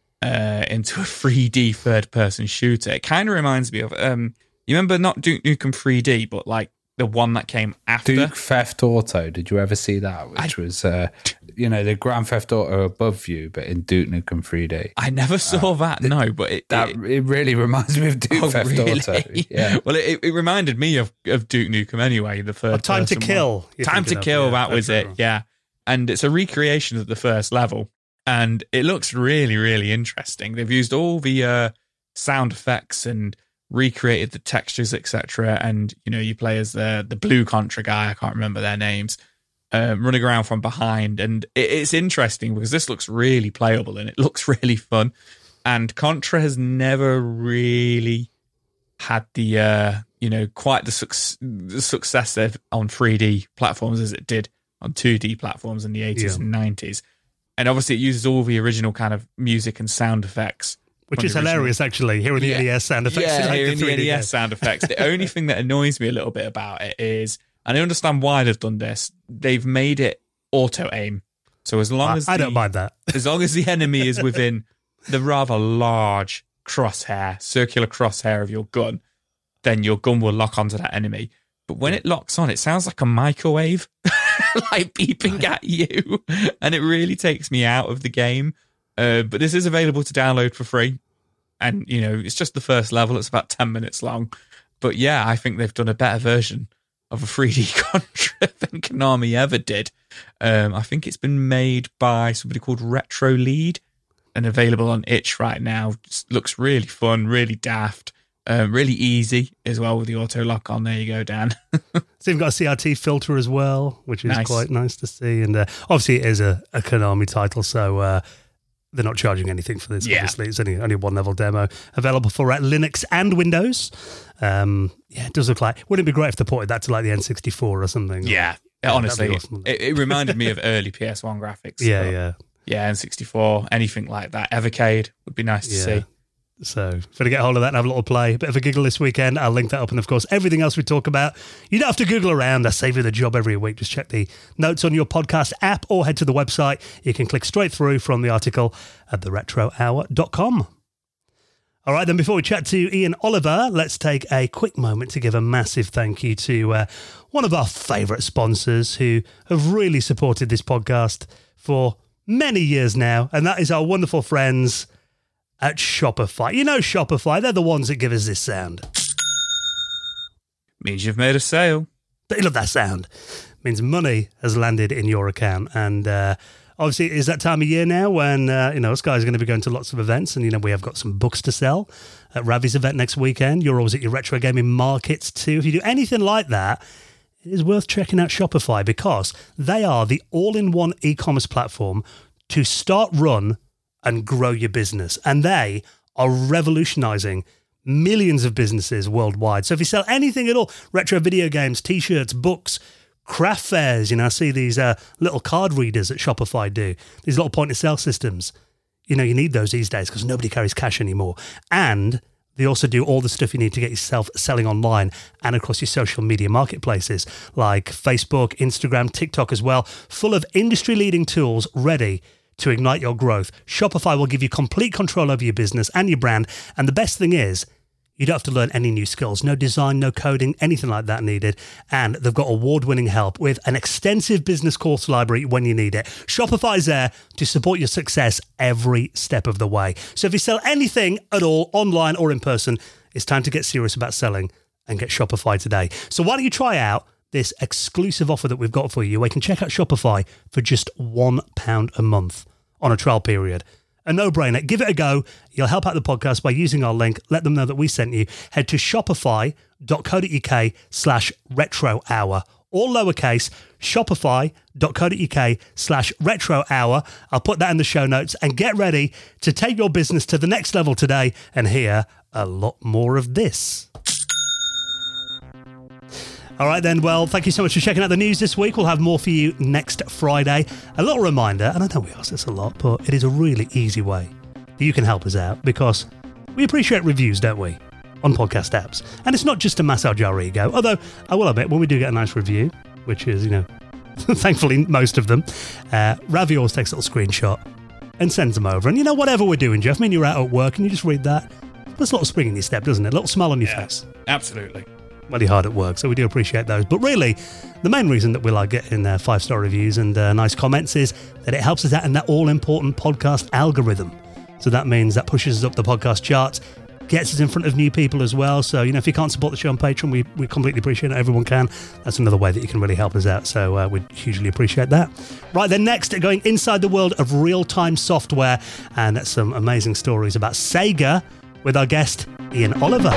into a 3D third-person shooter. It kind of reminds me of, you remember not Duke Nukem 3D, but like the one that came after? Duke Theft Auto. Did you ever see that? Which was, the Grand Theft Auto above you, but in Duke Nukem 3D. I never saw that, no, but it really reminds me of Duke Theft Auto. Yeah. Well, it reminded me of Duke Nukem anyway, the third Time to Kill. Time to Kill, that was it, yeah. And it's a recreation of the first level, and it looks really, really interesting. They've used all the sound effects and recreated the textures, etc. And you play as the blue Contra guy, I can't remember their names, running around from behind, and it's interesting because this looks really playable and it looks really fun. And Contra has never really had the quite the success on 3D platforms as it did on 2D platforms in the 80s and 90s. And obviously it uses all the original kind of music and sound effects. Which is hilarious, actually, hearing the NES sound effects. Yeah, hearing the NES sound effects. The only thing that annoys me a little bit about it is, and I understand why they've done this, they've made it auto-aim. So as long as... I don't mind that. As long as the enemy is within the rather large circular crosshair of your gun, then your gun will lock onto that enemy. But when it locks on, it sounds like a microwave, like beeping at you. And it really takes me out of the game. But this is available to download for free. And, it's just the first level. It's about 10 minutes long. But yeah, I think they've done a better version of a 3D Contra than Konami ever did. I think it's been made by somebody called Retro Lead and available on itch right now. Just looks really fun, really daft, really easy as well with the auto lock on. There you go, Dan. So you've got a CRT filter as well, which is quite nice to see. And obviously it is a Konami title, so... they're not charging anything for this, obviously. It's only a one-level demo. Available for Linux and Windows. It does look like... Wouldn't it be great if they ported that to like the N64 or something? Yeah, honestly. Awesome. It reminded me of early PS1 graphics. Yeah. Yeah, N64, anything like that. Evercade would be nice to see. So if you want to get hold of that and have a little play, a bit of a giggle this weekend, I'll link that up. And of course, everything else we talk about, you don't have to Google around. I save you the job every week. Just check the notes on your podcast app or head to the website. You can click straight through from the article at theretrohour.com. All right, then before we chat to Ian Oliver, let's take a quick moment to give a massive thank you to one of our favourite sponsors who have really supported this podcast for many years now, and that is our wonderful friends at Shopify. You know Shopify, they're the ones that give us this sound. Means you've made a sale. Don't you love that sound? Means money has landed in your account, and obviously, it is that time of year now when, us guys are going to be going to lots of events, and, we have got some books to sell at Ravi's event next weekend. You're always at your retro gaming markets too. If you do anything like that, it is worth checking out Shopify because they are the all-in-one e-commerce platform to start, run, and grow your business. And they are revolutionizing millions of businesses worldwide. So if you sell anything at all, retro video games, T-shirts, books, craft fairs, I see these little card readers that Shopify do, these little point-of-sale systems. You need those these days because nobody carries cash anymore. And they also do all the stuff you need to get yourself selling online and across your social media marketplaces like Facebook, Instagram, TikTok as well, full of industry-leading tools ready to ignite your growth. Shopify will give you complete control over your business and your brand. And the best thing is, you don't have to learn any new skills, no design, no coding, anything like that needed. And they've got award-winning help with an extensive business course library when you need it. Shopify's there to support your success every step of the way. So if you sell anything at all, online or in person, it's time to get serious about selling and get Shopify today. So why don't you try out this exclusive offer that we've got for you, where you can check out Shopify for just £1 a month on a trial period. A no-brainer. Give it a go. You'll help out the podcast by using our link. Let them know that we sent you. Head to shopify.co.uk/retro-hour. All lowercase, shopify.co.uk/retro-hour. I'll put that in the show notes and get ready to take your business to the next level today and hear a lot more of this. All right then, well, thank you so much for checking out the news this week. We'll have more for you next Friday. A little reminder, and I know we ask this a lot, but it is a really easy way that you can help us out because we appreciate reviews, don't we, on podcast apps. And it's not just to massage our ego, although I will admit, when we do get a nice review, which is, thankfully most of them, Ravi always takes a little screenshot and sends them over. And whatever we're doing, Jeff, you're out at work and you just read that, puts a little spring in your step, doesn't it? A little smile on your face. Absolutely. Really hard at work, so we do appreciate those. But really, the main reason that we like getting 5-star reviews and nice comments is that it helps us out in that all-important podcast algorithm. So that means that pushes us up the podcast charts, gets us in front of new people as well. So, if you can't support the show on Patreon, we completely appreciate it. Everyone can. That's another way that you can really help us out. So we'd hugely appreciate that. Right, then next, going inside the world of real-time software and some amazing stories about Sega with our guest, Ian Oliver.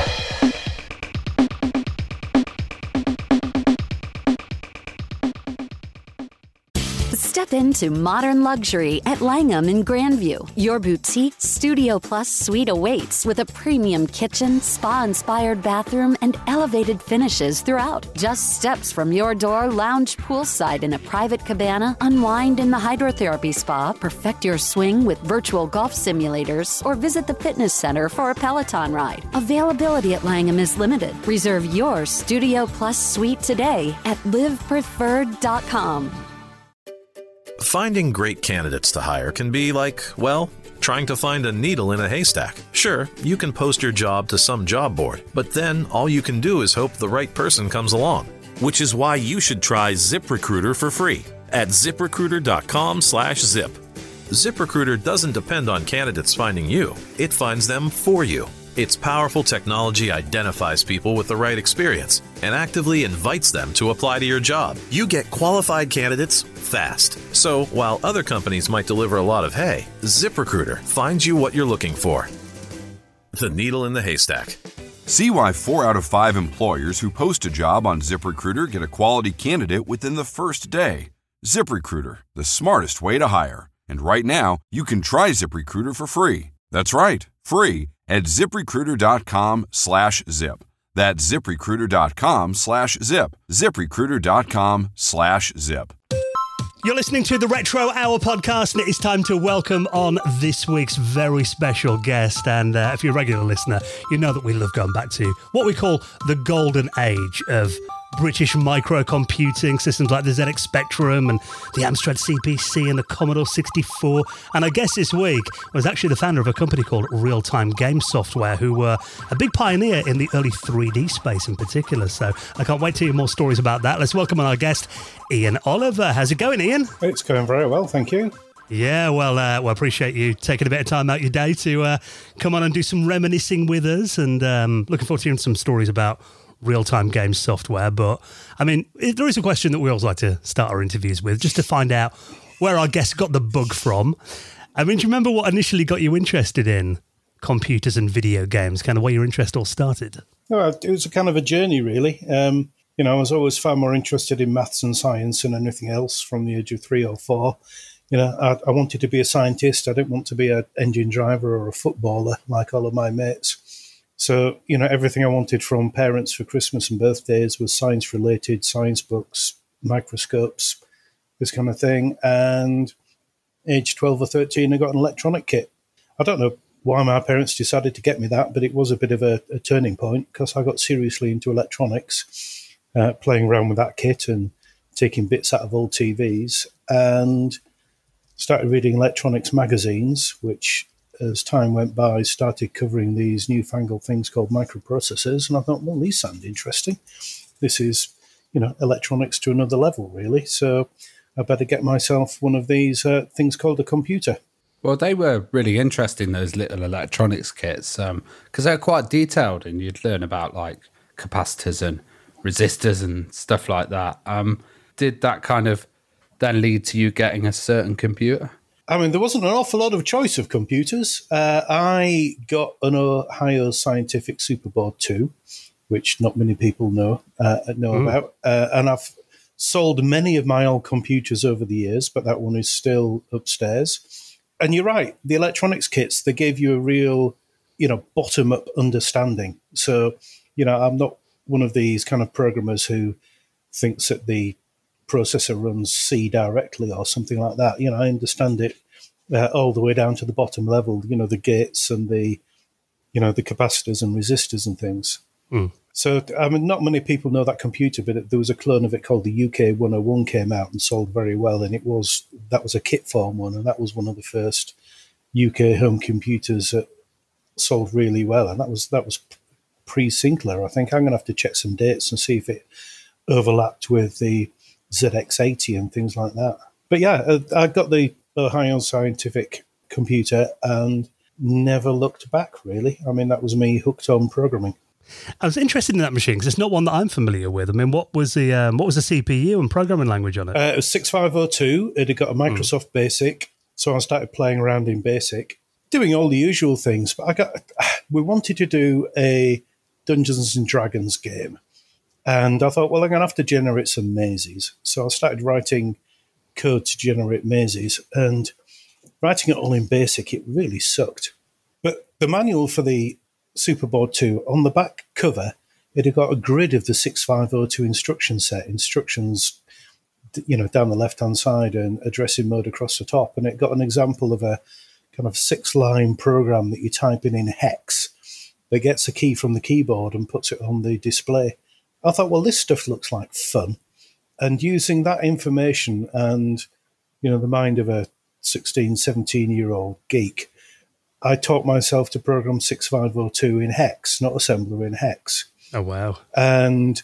Step into modern luxury at Langham in Grandview. Your boutique Studio Plus suite awaits with a premium kitchen, spa-inspired bathroom, and elevated finishes throughout. Just steps from your door, lounge poolside in a private cabana, unwind in the hydrotherapy spa, perfect your swing with virtual golf simulators, or visit the fitness center for a Peloton ride. Availability at Langham is limited. Reserve your Studio Plus suite today at livepreferred.com. Finding great candidates to hire can be like, well, trying to find a needle in a haystack. Sure, you can post your job to some job board, but then all you can do is hope the right person comes along. Which is why you should try ZipRecruiter for free at ZipRecruiter.com/zip. ZipRecruiter doesn't depend on candidates finding you. It finds them for you. Its powerful technology identifies people with the right experience and actively invites them to apply to your job. You get qualified candidates fast. So while other companies might deliver a lot of hay, ZipRecruiter finds you what you're looking for. The needle in the haystack. See why 4 out of 5 employers who post a job on ZipRecruiter get a quality candidate within the first day. ZipRecruiter, the smartest way to hire. And right now, you can try ZipRecruiter for free. That's right, free at ZipRecruiter.com/zip. That's ZipRecruiter.com/zip. ZipRecruiter.com/zip. You're listening to the Retro Hour podcast, and it is time to welcome on this week's very special guest. And if you're a regular listener, you know that we love going back to what we call the golden age of British microcomputing, systems like the ZX Spectrum and the Amstrad CPC and the Commodore 64. And our guest this week was actually the founder of a company called Real Time Game Software, who were a big pioneer in the early 3D space in particular. So I can't wait to hear more stories about that. Let's welcome our guest, Ian Oliver. How's it going, Ian? It's going very well, thank you. Yeah, well, I appreciate you taking a bit of time out your day to come on and do some reminiscing with us, and looking forward to hearing some stories about real-time game software. But, I mean, there is a question that we always like to start our interviews with, just to find out where our guest got the bug from. I mean, do you remember what initially got you interested in computers and video games, kind of where your interest all started? Well, it was a kind of a journey, really. You know, I was always far more interested in maths and science than anything else from the age of 3 or 4. You know, I wanted to be a scientist. I didn't want to be an engine driver or a footballer like all of my mates. So, you know, everything I wanted from parents for Christmas and birthdays was science-related, science books, microscopes, this kind of thing. And age 12 or 13, I got an electronic kit. I don't know why my parents decided to get me that, but it was a bit of a turning point because I got seriously into electronics, playing around with that kit and taking bits out of old TVs, and started reading electronics magazines, which, as time went by, started covering these newfangled things called microprocessors. And I thought, well, these sound interesting. This is, you know, electronics to another level, really. So I better get myself one of these things called a computer. Well, they were really interesting, those little electronics kits, because they're quite detailed, and you'd learn about, like, capacitors and resistors and stuff like that. Did that kind of then lead to you getting a certain computer? I mean, there wasn't an awful lot of choice of computers. I got an Ohio Scientific Superboard 2, which not many people know about. And I've sold many of my old computers over the years, but that one is still upstairs. And you're right, the electronics kits, they gave you a real, you know, bottom-up understanding. So, you know, I'm not one of these kind of programmers who thinks that the processor runs C directly or something like that. You know, I understand it all the way down to the bottom level, you know, the gates and the, you know, the capacitors and resistors and things. So, I mean, not many people know that computer, but there was a clone of it called the UK 101 came out and sold very well. And that was a kit form one. And that was one of the first UK home computers that sold really well. And that was pre-Sinclair. I think I'm going to have to check some dates and see if it overlapped with the ZX80 and things like that. But yeah, I got the Ohio Scientific computer and never looked back, really. I mean, that was me hooked on programming. I was interested in that machine because it's not one that I'm familiar with. I mean, what was the CPU and programming language on it? It was 6502. It had got a Microsoft Basic, so I started playing around in Basic, doing all the usual things. But we wanted to do a Dungeons and Dragons game. And I thought, well, I'm going to have to generate some mazes. So I started writing code to generate mazes, and writing it all in BASIC, it really sucked. But the manual for the Superboard 2, on the back cover, it had got a grid of the 6502 instruction set, instructions, you know, down the left-hand side and addressing mode across the top. And it got an example of a kind of 6-line program that you type in hex that gets a key from the keyboard and puts it on the display. I thought, well, this stuff looks like fun. And using that information and, you know, the mind of a 16, 17-year-old geek, I taught myself to program 6502 in hex, not assembler, in hex. Oh, wow. And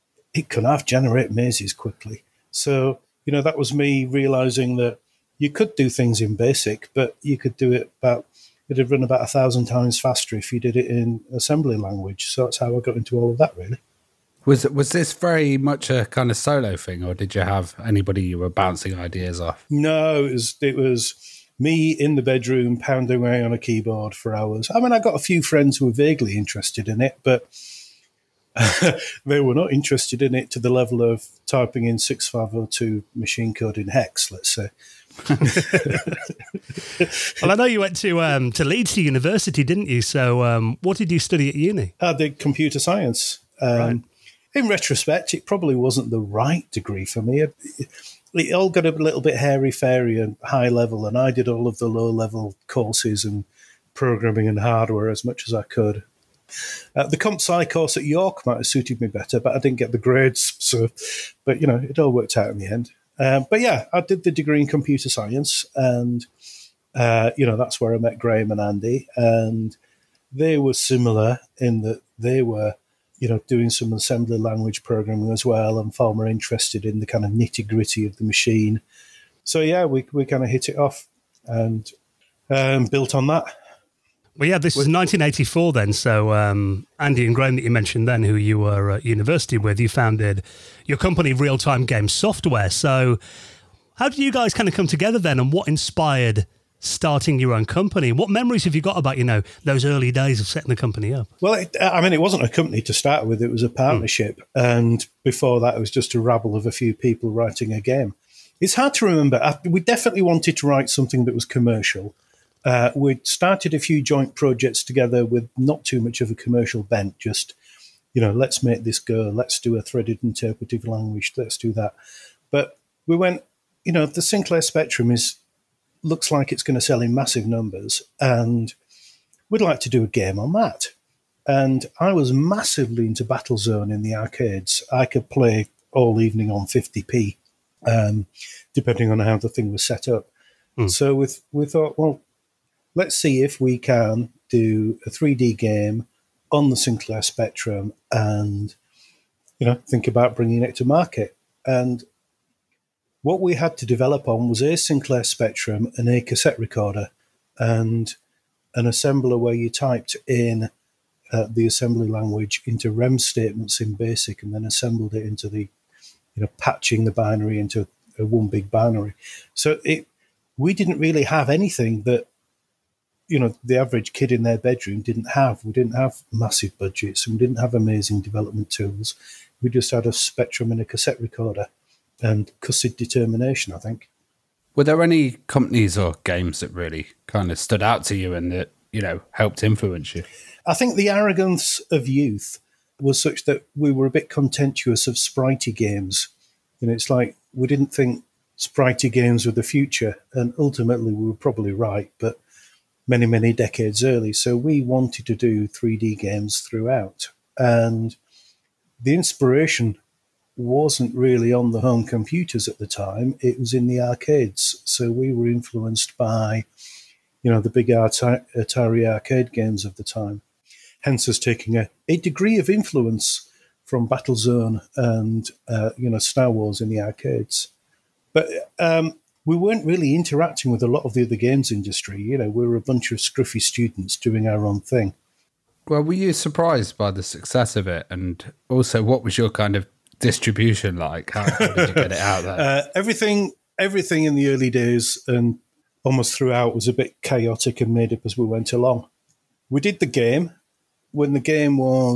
it can generate mazes quickly. So, you know, that was me realizing that you could do things in BASIC, but you could do it it'd run about 1,000 times faster if you did it in assembly language. So that's how I got into all of that, really. Was this very much a kind of solo thing, or did you have anybody you were bouncing ideas off? No, it was me in the bedroom pounding away on a keyboard for hours. I mean, I got a few friends who were vaguely interested in it, but they were not interested in it to the level of typing in 6502 machine code in hex, let's say. Well, I know you went to Leeds University, didn't you? So what did you study at uni? I did computer science. Right. In retrospect, it probably wasn't the right degree for me. It all got a little bit hairy-fairy and high level, and I did all of the low-level courses and programming and hardware as much as I could. The comp sci course at York might have suited me better, but I didn't get the grades. So, but it all worked out in the end. But yeah, I did the degree in computer science, and that's where I met Graham and Andy, and they were similar in that they were, doing some assembly language programming as well, and far more interested in the kind of nitty gritty of the machine. So yeah, we kind of hit it off and built on that. Well, yeah, this is 1984 then. So Andy and Graham that you mentioned then, who you were at university with, you founded your company, Real Time Game Software. So how did you guys kind of come together then, and what inspired starting your own company? What memories have you got about, those early days of setting the company up? Well, it wasn't a company to start with. It was a partnership. And before that, it was just a rabble of a few people writing a game. It's hard to remember. We definitely wanted to write something that was commercial. We'd started a few joint projects together with not too much of a commercial bent, just, let's make this go, let's do a threaded interpretive language, let's do that. But we went, the Sinclair Spectrum looks like it's going to sell in massive numbers, and we'd like to do a game on that. And I was massively into Battlezone in the arcades. I could play all evening on 50p, depending on how the thing was set up. So we thought, well, let's see if we can do a 3D game on the Sinclair Spectrum and, think about bringing it to market. And what we had to develop on was a Sinclair Spectrum and a cassette recorder and an assembler where you typed in the assembly language into REM statements in BASIC and then assembled it into the, patching the binary into a one big binary. So we didn't really have anything that, the average kid in their bedroom didn't have. We didn't have massive budgets, and we didn't have amazing development tools. We just had a Spectrum and a cassette recorder and cussed determination, I think. Were there any companies or games that really kind of stood out to you and that, helped influence you? I think the arrogance of youth was such that we were a bit contemptuous of spritey games. It's like we didn't think spritey games were the future, and ultimately we were probably right, but many, many decades early. So we wanted to do 3D games throughout. And the inspiration wasn't really on the home computers at the time. It was in the arcades. So we were influenced by, the big Atari arcade games of the time. Hence us taking a degree of influence from Battlezone and, Star Wars in the arcades. But we weren't really interacting with a lot of the other games industry. We were a bunch of scruffy students doing our own thing. Well, were you surprised by the success of it? And also, what was your kind of distribution like? How did you get it out there? Everything in the early days and almost throughout was a bit chaotic and made up as we went along. We did the game. When the game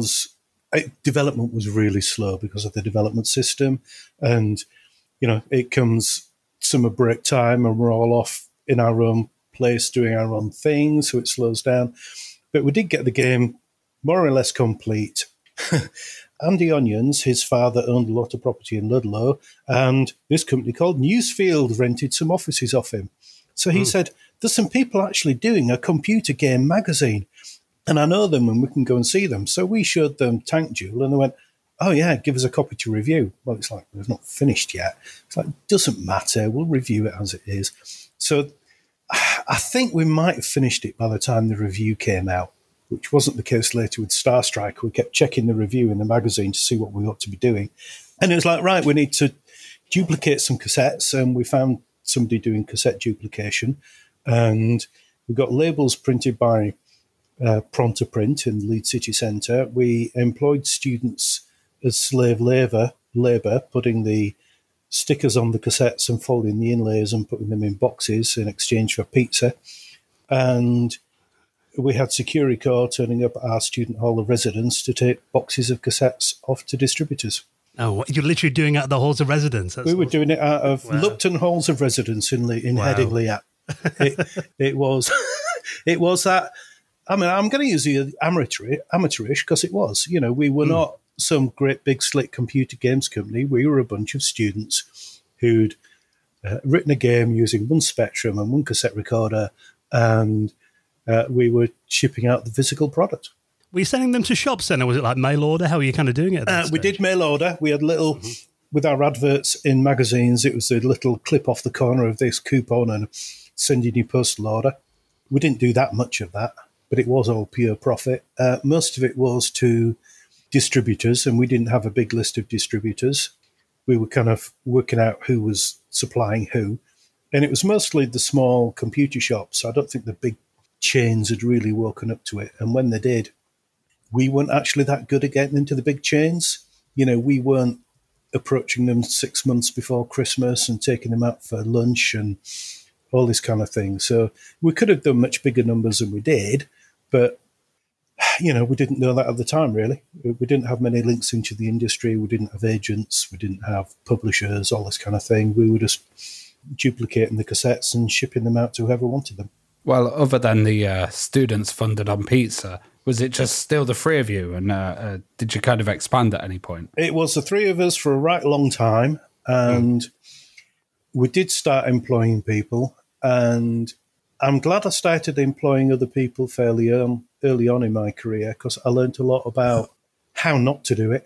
development was really slow because of the development system. And, it comes summer break time and we're all off in our own place doing our own thing, so it slows down. But we did get the game more or less complete. Andy Onions, his father, owned a lot of property in Ludlow, and this company called Newsfield rented some offices off him. So he said, there's some people actually doing a computer game magazine, and I know them and we can go and see them. So we showed them Tank Duel, and they went, oh, yeah, give us a copy to review. Well, it's like, we've not finished yet. It's like, doesn't matter. We'll review it as it is. So I think we might have finished it by the time the review came out, which wasn't the case later with Star Striker. We kept checking the review in the magazine to see what we ought to be doing. And it was like, right, we need to duplicate some cassettes. And we found somebody doing cassette duplication. And we got labels printed by Pronto Print in the Leeds City Centre. We employed students as slave labour, putting the stickers on the cassettes and folding the inlays and putting them in boxes in exchange for pizza. And we had Securicore turning up at our student hall of residence to take boxes of cassettes off to distributors. Oh, you're literally doing it at the halls of residence? We were doing it out of Lupton Halls of Residence in Headingley. It was that. I mean, I'm going to use the amateurish because it was. We were not some great big slick computer games company. We were a bunch of students who'd written a game using one Spectrum and one cassette recorder, and we were shipping out the physical product. Were you sending them to shops then, or was it like mail order? How were you kind of doing it? We did mail order. We had little, with our adverts in magazines, it was a little clip off the corner of this coupon and sending you postal order. We didn't do that much of that, but it was all pure profit. Most of it was to distributors, and we didn't have a big list of distributors. We were kind of working out who was supplying who. And it was mostly the small computer shops. I don't think the big chains had really woken up to it. And when they did, we weren't actually that good at getting into the big chains. You know, we weren't approaching them 6 months before Christmas and taking them out for lunch and all this kind of thing. So we could have done much bigger numbers than we did, but, you know, we didn't know that at the time, really. We didn't have many links into the industry. We didn't have agents. We didn't have publishers, all this kind of thing. We were just duplicating the cassettes and shipping them out to whoever wanted them. Well, other than the students funded on pizza, was it just still the three of you? And did you kind of expand at any point? It was the three of us for a right long time. And we did start employing people. And I'm glad I started employing other people fairly early on in my career, because I learned a lot about how not to do it.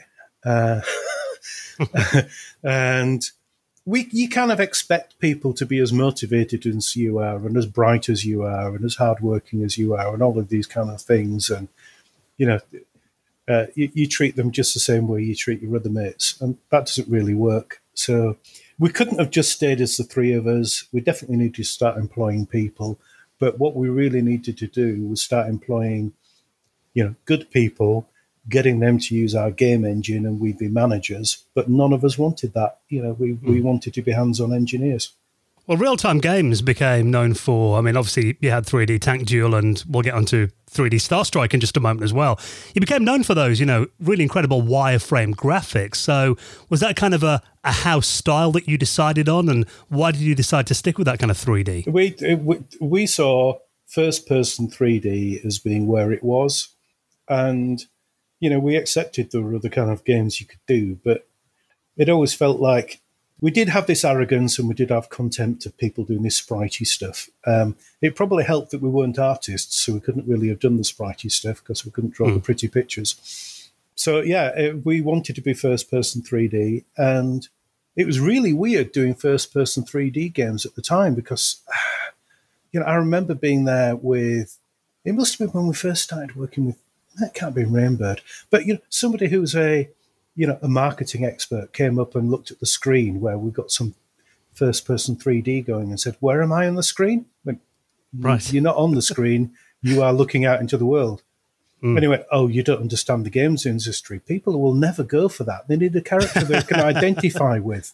And you kind of expect people to be as motivated as you are, and as bright as you are, and as hardworking as you are, and all of these kind of things. And, you know, you treat them just the same way you treat your other mates, and that doesn't really work. So we couldn't have just stayed as the three of us. We definitely needed to start employing people. But what we really needed to do was start employing, you know, good people, getting them to use our game engine, and we'd be managers. But none of us wanted that. You know, we wanted to be hands-on engineers. Well, Real-Time Games became known for, I mean, obviously you had 3D Tank Duel, and we'll get onto 3D Star Strike in just a moment as well. You became known for those, you know, really incredible wireframe graphics. So was that kind of a house style that you decided on, and why did you decide to stick with that kind of 3D? We saw first-person 3D as being where it was, and, you know, we accepted there were other kind of games you could do, but it always felt like we did have this arrogance, and we did have contempt of people doing this spritey stuff. It probably helped that we weren't artists, so we couldn't really have done the spritey stuff because we couldn't draw the pretty pictures. So, yeah, we wanted to be first-person 3D, and it was really weird doing first-person 3D games at the time because, you know, I remember being there with, it must have been when we first started working with, that can't be Rainbird, but, you know, somebody who's a marketing expert came up and looked at the screen where we got some first-person 3D going and said, "Where am I on the screen?" Went, right. You're not on the screen. You are looking out into the world. And he went, "Oh, you don't understand the games industry. People will never go for that. They need a character they can identify with."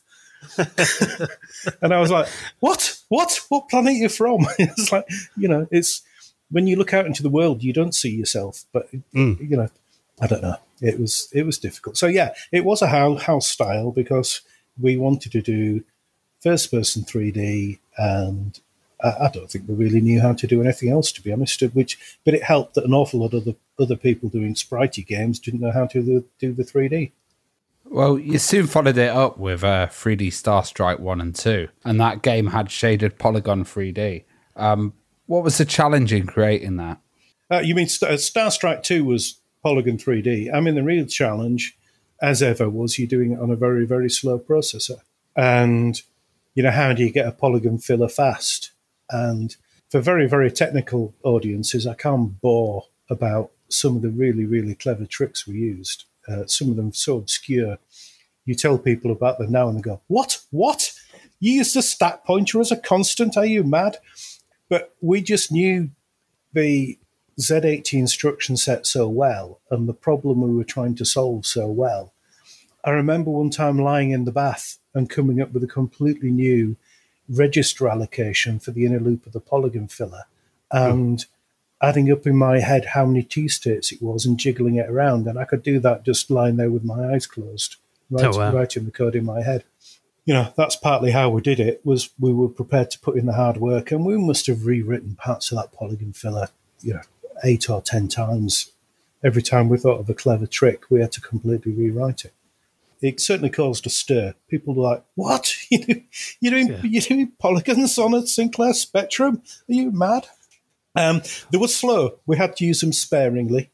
And I was like, What planet are you from? It's like, you know, it's when you look out into the world, you don't see yourself. But, you know, I don't know. It was difficult. So, yeah, it was a house style because we wanted to do first-person 3D, and I don't think we really knew how to do anything else, to be honest. But it helped that an awful lot of other people doing spritey games didn't know how to do the 3D. Well, you soon followed it up with 3D Star Strike 1 and 2, and that game had shaded polygon 3D. What was the challenge in creating that? You mean Star Strike 2 was polygon 3D? I mean, the real challenge, as ever, was you doing it on a very, very slow processor. And, you know, how do you get a polygon filler fast? And for very, very technical audiences, I can't bore about some of the really, really clever tricks we used. Some of them so obscure. You tell people about them now and they go, What? You used a stack pointer as a constant? Are you mad? But we just knew the Z80 instruction set so well, and the problem we were trying to solve so well. I remember one time lying in the bath and coming up with a completely new register allocation for the inner loop of the polygon filler, and adding up in my head how many T-states it was and jiggling it around. And I could do that just lying there with my eyes closed, writing the code in my head. You know, that's partly how we did it, was we were prepared to put in the hard work, and we must have rewritten parts of that polygon filler, you know, 8 or 10 times. Every time we thought of a clever trick, we had to completely rewrite it. It certainly caused a stir. People were like, "What? You're doing polygons on a Sinclair Spectrum? Are you mad?" They were slow. We had to use them sparingly.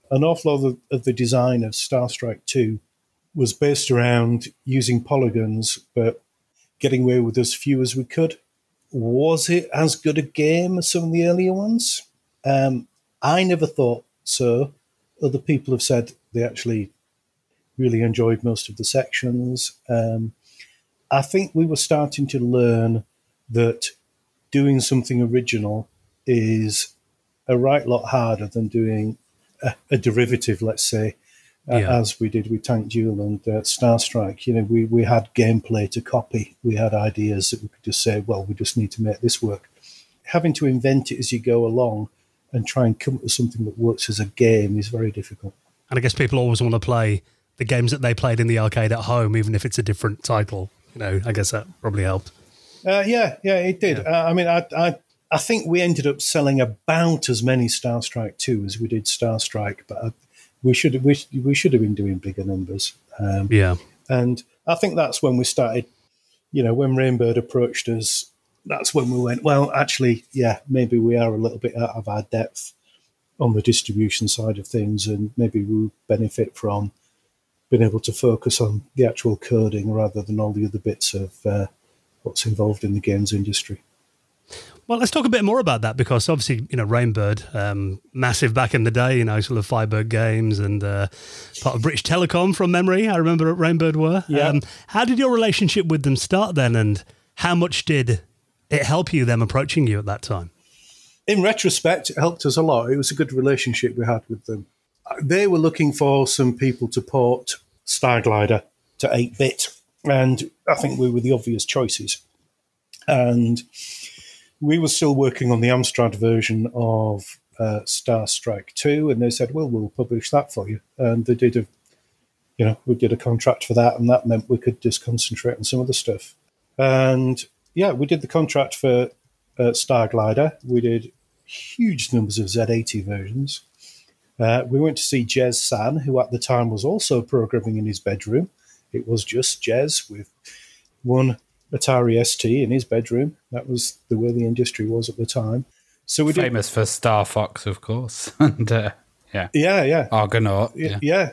an awful lot of the design of Star Strike 2 was based around using polygons, but getting away with as few as we could. Was it as good a game as some of the earlier ones? I never thought so. Other people have said they actually really enjoyed most of the sections. I think we were starting to learn that doing something original is a right lot harder than doing a derivative, let's say, as we did with Tank Duel and Star Strike. You know, we had gameplay to copy. We had ideas that we could just say, well, we just need to make this work. Having to invent it as you go along and try and come up with something that works as a game is very difficult. And I guess people always want to play the games that they played in the arcade at home, even if it's a different title. You know, I guess that probably helped. Yeah, it did. Yeah. I mean, I think we ended up selling about as many Star Strike 2 as we did Star Strike, but we should have been doing bigger numbers. And I think that's when we started, you know, when Rainbird approached us, that's when we went, well, actually, yeah, maybe we are a little bit out of our depth on the distribution side of things, and maybe we benefit from being able to focus on the actual coding rather than all the other bits of what's involved in the games industry. Well, let's talk a bit more about that, because obviously, you know, Rainbird, massive back in the day, you know, sort of Firebird Games and part of British Telecom from memory. I remember Rainbird were. Yeah. How did your relationship with them start then, and how much did it help you, them approaching you at that time? In retrospect, it helped us a lot. It was a good relationship we had with them. They were looking for some people to port Starglider to 8-bit, and I think we were the obvious choices. And we were still working on the Amstrad version of Star Strike 2, and they said, well, we'll publish that for you. And they did we did a contract for that, and that meant we could just concentrate on some other stuff. And yeah, we did the contract for Starglider. We did huge numbers of Z80 versions. We went to see Jez San, who at the time was also programming in his bedroom. It was just Jez with one Atari ST in his bedroom. That was the way the industry was at the time. So we famous for Star Fox, of course, and Argonaut.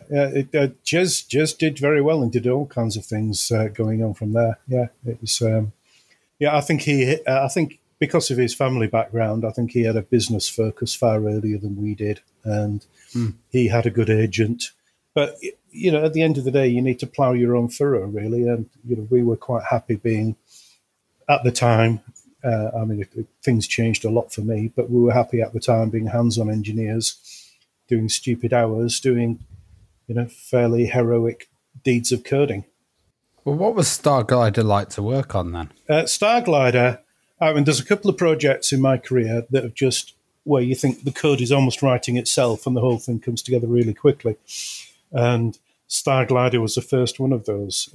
Jez did very well and did all kinds of things going on from there. Yeah, it was. I think because of his family background, I think he had a business focus far earlier than we did, and he had a good agent. But you know, at the end of the day, you need to plough your own furrow, really. And you know, we were quite happy being at the time. Things changed a lot for me, but we were happy at the time being hands-on engineers, doing stupid hours, doing fairly heroic deeds of coding. Well, what was Starglider like to work on then? Starglider, there's a couple of projects in my career that have just where you think the code is almost writing itself and the whole thing comes together really quickly. And Starglider was the first one of those.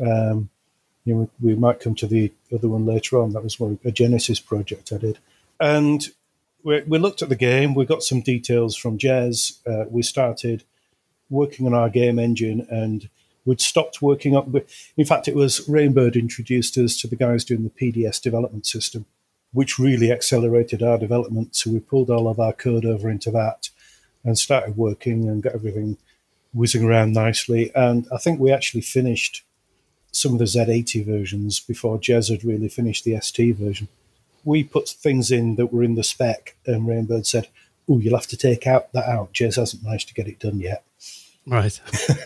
We might come to the other one later on. That was a Genesis project I did. And we looked at the game. We got some details from Jez. We started working on our game engine, and we'd stopped working on... In fact, it was Rainbird introduced us to the guys doing the PDS development system, which really accelerated our development. So we pulled all of our code over into that and started working and got everything whizzing around nicely. And I think we actually finished some of the Z80 versions before Jez had really finished the ST version. We put things in that were in the spec, and Rainbird said, "Oh, you'll have to take that out. Jez hasn't managed to get it done yet." Right.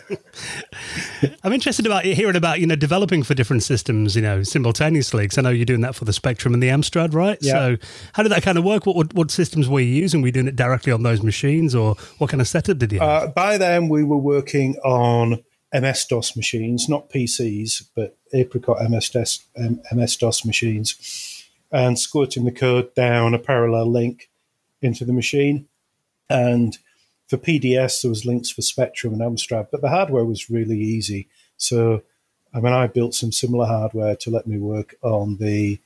I'm interested about hearing about, developing for different systems, simultaneously, because I know you're doing that for the Spectrum and the Amstrad, right? Yeah. So how did that kind of work? What systems were you using? Were you doing it directly on those machines, or what kind of setup did you have? By then, we were working on MS-DOS machines, not PCs, but Apricot MS-DOS machines, and squirting the code down a parallel link into the machine. And for PDS, there was links for Spectrum and Amstrad, but the hardware was really easy. So, I built some similar hardware to let me work on the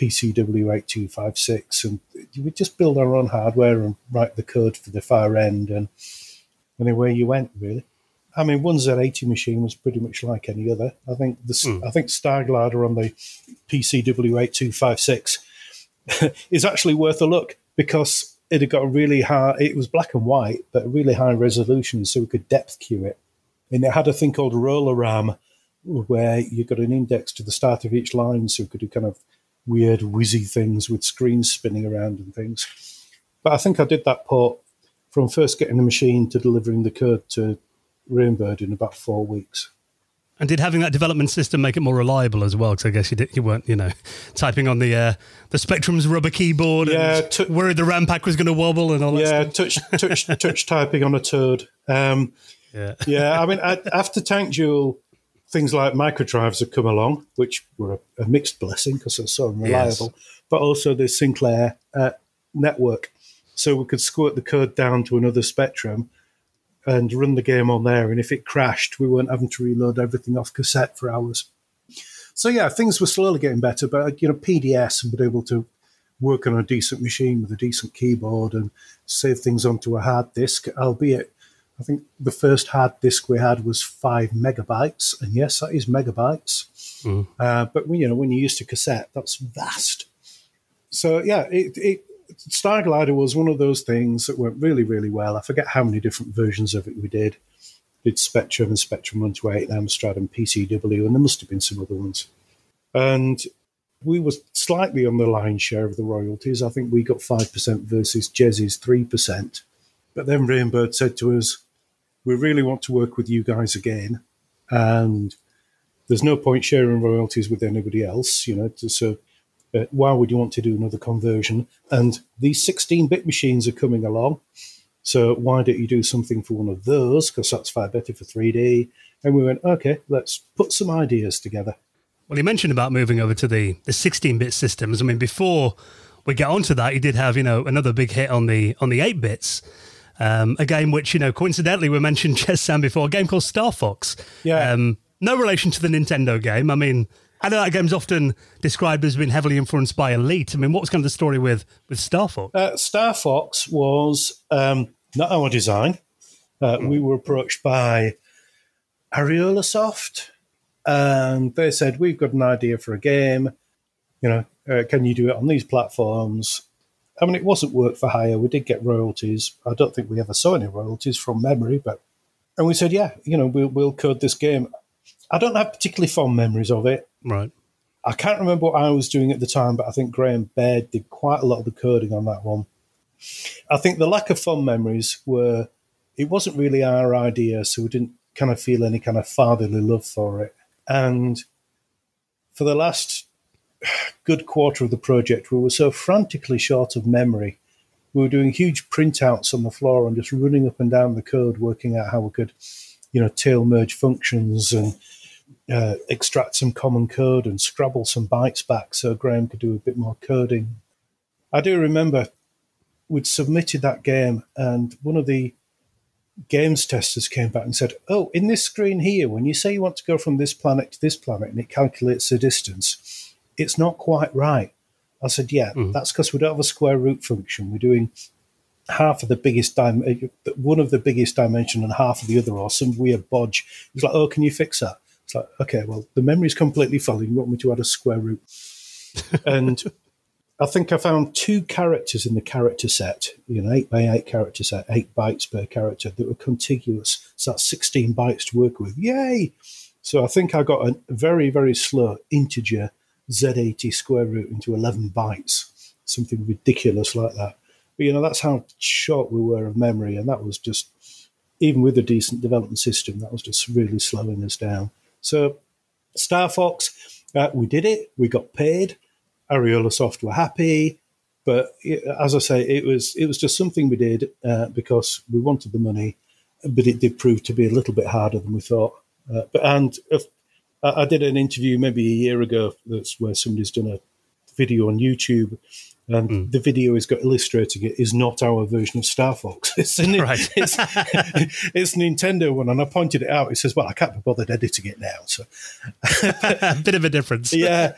PCW8256, and we just build our own hardware and write the code for the far end, and away you went, really. One Z80 machine was pretty much like any other. I think Starglider on the PCW8256 is actually worth a look, because it had got a really high, it was black and white, but a really high resolution, so we could depth queue it. And it had a thing called roller RAM, where you got an index to the start of each line, so we could do kind of weird whizzy things with screens spinning around and things. But I think I did that port from first getting the machine to delivering the code to Rainbird in about 4 weeks. And did having that development system make it more reliable as well? Because I guess you weren't, typing on the Spectrum's rubber keyboard and worried the RAM pack was going to wobble and all that stuff. touch typing on a turd. I mean, after Tank Duel, things like microdrives have come along, which were a mixed blessing because they're so unreliable, but also the Sinclair network. So we could squirt the code down to another Spectrum and run the game on there. And if it crashed, we weren't having to reload everything off cassette for hours. So, yeah, things were slowly getting better. But, PDS and being able to work on a decent machine with a decent keyboard and save things onto a hard disk, albeit I think the first hard disk we had was 5 megabytes. And, yes, that is megabytes. But, when you're used to cassette, that's vast. So, yeah, Starglider was one of those things that went really, really well. I forget how many different versions of it we did. Did Spectrum and Spectrum 128, Amstrad and PCW, and there must have been some other ones. And we were slightly on the lion's share of the royalties. I think we got 5% versus Jez's 3%. But then Rainbird said to us, we really want to work with you guys again, and there's no point sharing royalties with anybody else, so why would you want to do another conversion? And these 16-bit machines are coming along, so why don't you do something for one of those? Because that's far better for 3D. And we went, okay, let's put some ideas together. Well, you mentioned about moving over to the 16-bit systems. I mean, before we get onto that, you did have, another big hit on the 8-bits. A game which, coincidentally, we mentioned Chess Sam before, a game called Star Fox. Yeah. No relation to the Nintendo game. I mean, I know that game's often described as being heavily influenced by Elite. I mean, what was kind of the story with Star Fox? Star Fox was not our design. We were approached by Areola Soft, and they said, we've got an idea for a game. Can you do it on these platforms? I mean, it wasn't work for hire. We did get royalties. I don't think we ever saw any royalties from memory, and we said, we'll code this game. I don't have particularly fond memories of it. Right. I can't remember what I was doing at the time, but I think Graham Baird did quite a lot of the coding on that one. I think the lack of fond memories were, it wasn't really our idea, so we didn't kind of feel any kind of fatherly love for it. And for the last good quarter of the project, we were so frantically short of memory. We were doing huge printouts on the floor and just running up and down the code, working out how we could, tail merge functions and extract some common code and scrabble some bytes back so Graham could do a bit more coding. I do remember we'd submitted that game and one of the games testers came back and said, oh, in this screen here, when you say you want to go from this planet to this planet and it calculates the distance, it's not quite right. I said, that's because we don't have a square root function. We're doing half of the biggest one of the biggest dimension and half of the other, or some weird bodge. He's like, oh, can you fix that? It's like, okay, well, the memory's completely full. You want me to add a square root? And I think I found 2 characters in the character set, 8x8 character set, 8 bytes per character that were contiguous. So that's 16 bytes to work with. Yay! So I think I got a very, very slow integer Z80 square root into 11 bytes, something ridiculous like that. But, that's how short we were of memory. And that was just, even with a decent development system, that was just really slowing us down. So Star Fox, we did it. We got paid. Areola Soft were happy. But as I say, it was just something we did because we wanted the money. But it did prove to be a little bit harder than we thought. I did an interview maybe a year ago that's where somebody's done a video on YouTube. And the video he's got illustrating it is not our version of Star Fox. It's Nintendo one, and I pointed it out. He says, well, I can't be bothered editing it now. So a bit of a difference. I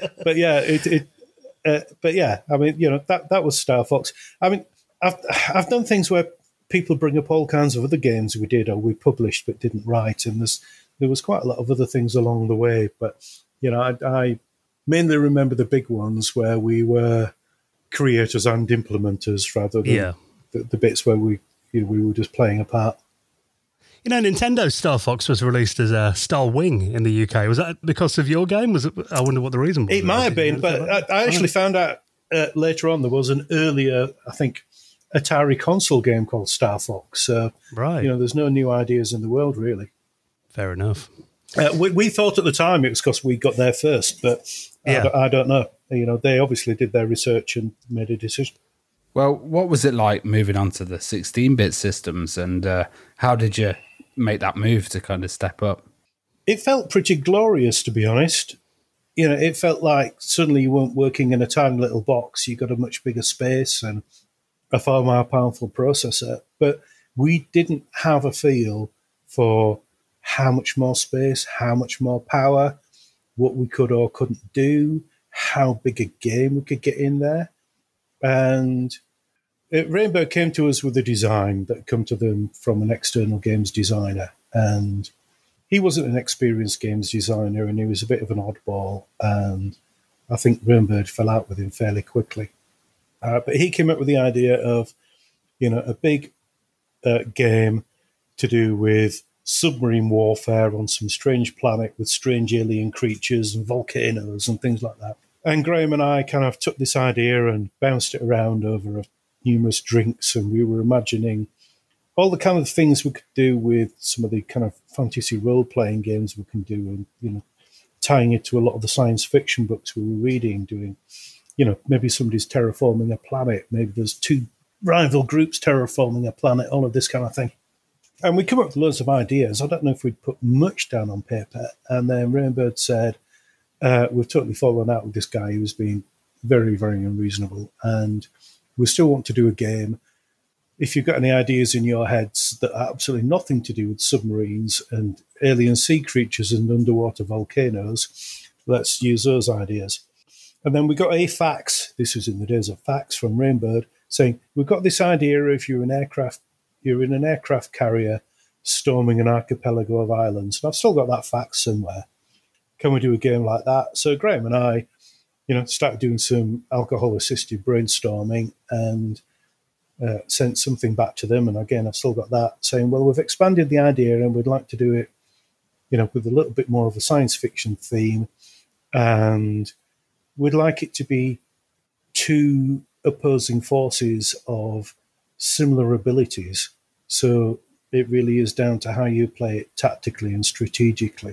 mean, that was Star Fox. I mean, I've done things where people bring up all kinds of other games we did or we published but didn't write, and there was quite a lot of other things along the way. But, I mainly remember the big ones where we were creators and implementers rather than the bits where we were just playing a part. Nintendo's Star Fox was released as Star Wing in the UK. Was that because of your game? I wonder what the reason was. It might have been, but I actually found out later on there was an earlier, I think, Atari console game called Star Fox. So, right. There's no new ideas in the world, really. Fair enough. We thought at the time it was because we got there first, but I don't know. They obviously did their research and made a decision. Well, what was it like moving on to the 16-bit systems, and how did you make that move to kind of step up? It felt pretty glorious, to be honest. It felt like suddenly you weren't working in a tiny little box. You got a much bigger space and a far more powerful processor. But we didn't have a feel for how much more space, how much more power, what we could or couldn't do, how big a game we could get in there. And Rainbow came to us with a design that had come to them from an external games designer. And he wasn't an experienced games designer, and he was a bit of an oddball. And I think Rainbird fell out with him fairly quickly. But he came up with the idea of, a big game to do with submarine warfare on some strange planet with strange alien creatures and volcanoes and things like that. And Graham and I kind of took this idea and bounced it around over numerous drinks, and we were imagining all the kind of things we could do with some of the kind of fantasy role-playing games we can do, and, tying it to a lot of the science fiction books we were reading, doing, maybe somebody's terraforming a planet, maybe there's two rival groups terraforming a planet, all of this kind of thing. And we come up with loads of ideas. I don't know if we'd put much down on paper. And then Rainbird said, we've totally fallen out with this guy who's been very, very unreasonable, and we still want to do a game. If you've got any ideas in your heads that are absolutely nothing to do with submarines and alien sea creatures and underwater volcanoes, let's use those ideas. And then we got a fax, this was in the days of fax, from Rainbird, saying, we've got this idea if you're in an aircraft carrier storming an archipelago of islands. And I've still got that fax somewhere. Can we do a game like that? So Graham and I, started doing some alcohol-assisted brainstorming and sent something back to them. And again, I've still got that, saying, well, we've expanded the idea and we'd like to do it, with a little bit more of a science fiction theme. And we'd like it to be two opposing forces of similar abilities. So it really is down to how you play it tactically and strategically.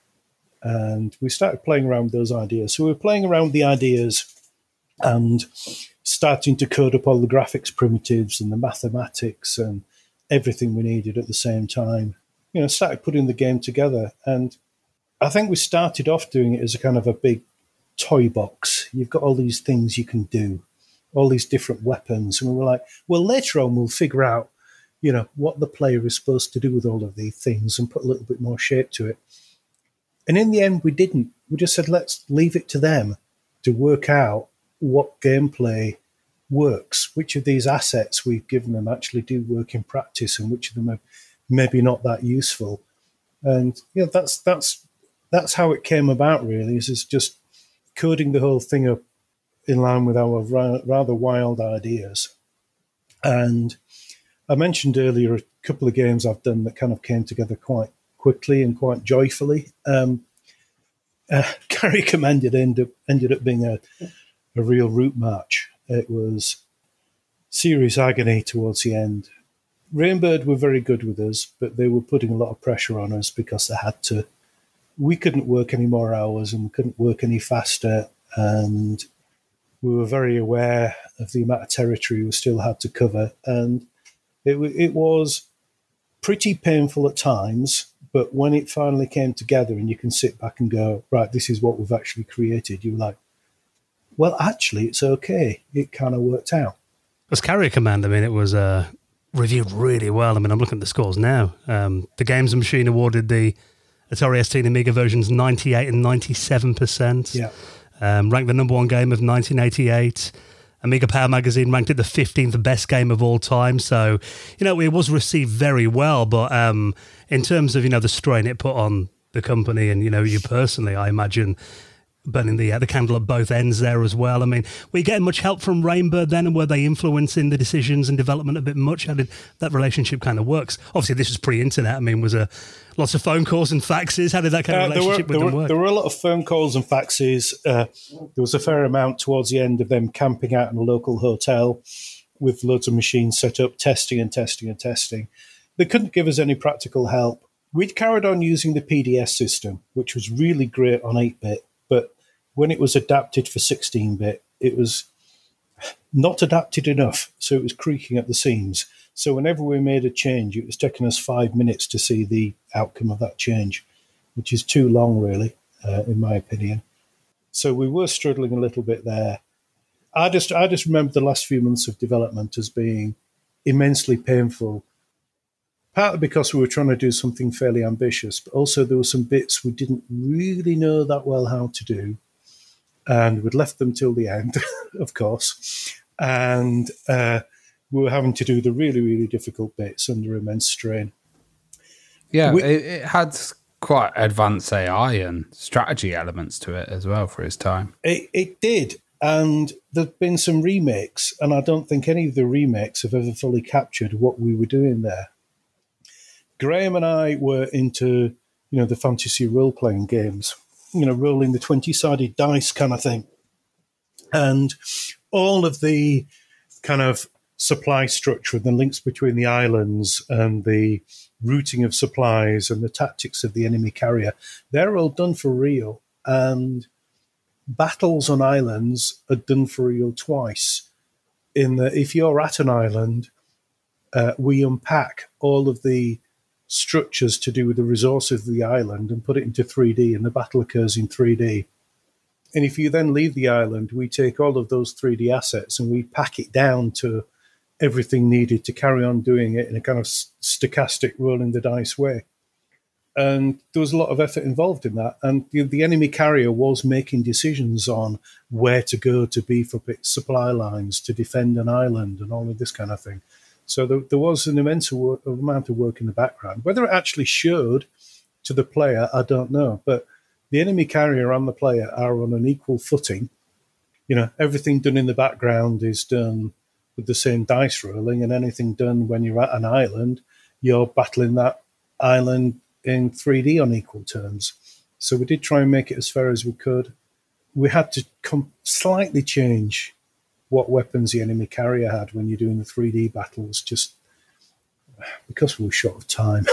And we started playing around with those ideas. So we were playing around with the ideas and starting to code up all the graphics primitives and the mathematics and everything we needed at the same time. Started putting the game together. And I think we started off doing it as a kind of a big toy box. You've got all these things you can do, all these different weapons. And we were like, well, later on we'll figure out, what the player is supposed to do with all of these things and put a little bit more shape to it. And in the end, we didn't. We just said, let's leave it to them to work out what gameplay works, which of these assets we've given them actually do work in practice and which of them are maybe not that useful. And that's how it came about, really, is just coding the whole thing up in line with our rather wild ideas. And I mentioned earlier a couple of games I've done that kind of came together quite quickly and quite joyfully. Carry Command ended up being a real route march. It was serious agony towards the end. Rainbird were very good with us, but they were putting a lot of pressure on us because they had to. We couldn't work any more hours and we couldn't work any faster, and we were very aware of the amount of territory we still had to cover, and it was pretty painful at times. But when it finally came together and you can sit back and go, right, this is what we've actually created, you're like, well, actually, it's okay. It kind of worked out. As Carrier Command, it was reviewed really well. I'm looking at the scores now. The Games Machine awarded the Atari ST and Amiga versions 98 and 97%. Yeah. Ranked the number one game of 1988. Amiga Power Magazine ranked it the 15th best game of all time. So, it was received very well. But in terms of, the strain it put on the company and, you personally, I imagine burning the candle at both ends there as well. I mean, were you getting much help from Rainbird then, and were they influencing the decisions and development a bit much? How did that relationship kind of works? Obviously, this was pre-internet. I mean, was there lots of phone calls and faxes? How did that kind of relationship with them work? There were a lot of phone calls and faxes. There was a fair amount towards the end of them camping out in a local hotel with loads of machines set up, testing. They couldn't give us any practical help. We'd carried on using the PDS system, which was really great on 8-bit, but when it was adapted for 16-bit, it was not adapted enough, so it was creaking at the seams. So whenever we made a change, it was taking us 5 minutes to see the outcome of that change, which is too long, really, in my opinion. So we were struggling a little bit there. I just remember the last few months of development as being immensely painful, partly because we were trying to do something fairly ambitious, but also there were some bits we didn't really know that well how to do. And we'd left them till the end, of course. And we were having to do the really, really difficult bits under immense strain. Yeah, it had quite advanced AI and strategy elements to it as well for its time. It did. And there've been some remakes, and I don't think any of the remakes have ever fully captured what we were doing there. Graham and I were into, the fantasy role-playing games, rolling the 20-sided dice kind of thing. And all of the kind of supply structure and the links between the islands and the routing of supplies and the tactics of the enemy carrier, they're all done for real. And battles on islands are done for real twice. In that, if you're at an island, we unpack all of the structures to do with the resources of the island and put it into 3D, and the battle occurs in 3D. And if you then leave the island, we take all of those 3D assets and we pack it down to everything needed to carry on doing it in a kind of stochastic rolling the dice way. And there was a lot of effort involved in that. And the enemy carrier was making decisions on where to go to beef up its supply lines, to defend an island and all of this kind of thing. So there was an immense amount of work in the background. Whether it actually showed to the player, I don't know. But the enemy carrier and the player are on an equal footing. Everything done in the background is done with the same dice rolling, and anything done when you're at an island, you're battling that island in 3D on equal terms. So we did try and make it as fair as we could. We had to slightly change what weapons the enemy carrier had when you're doing the 3D battles, just because we were short of time,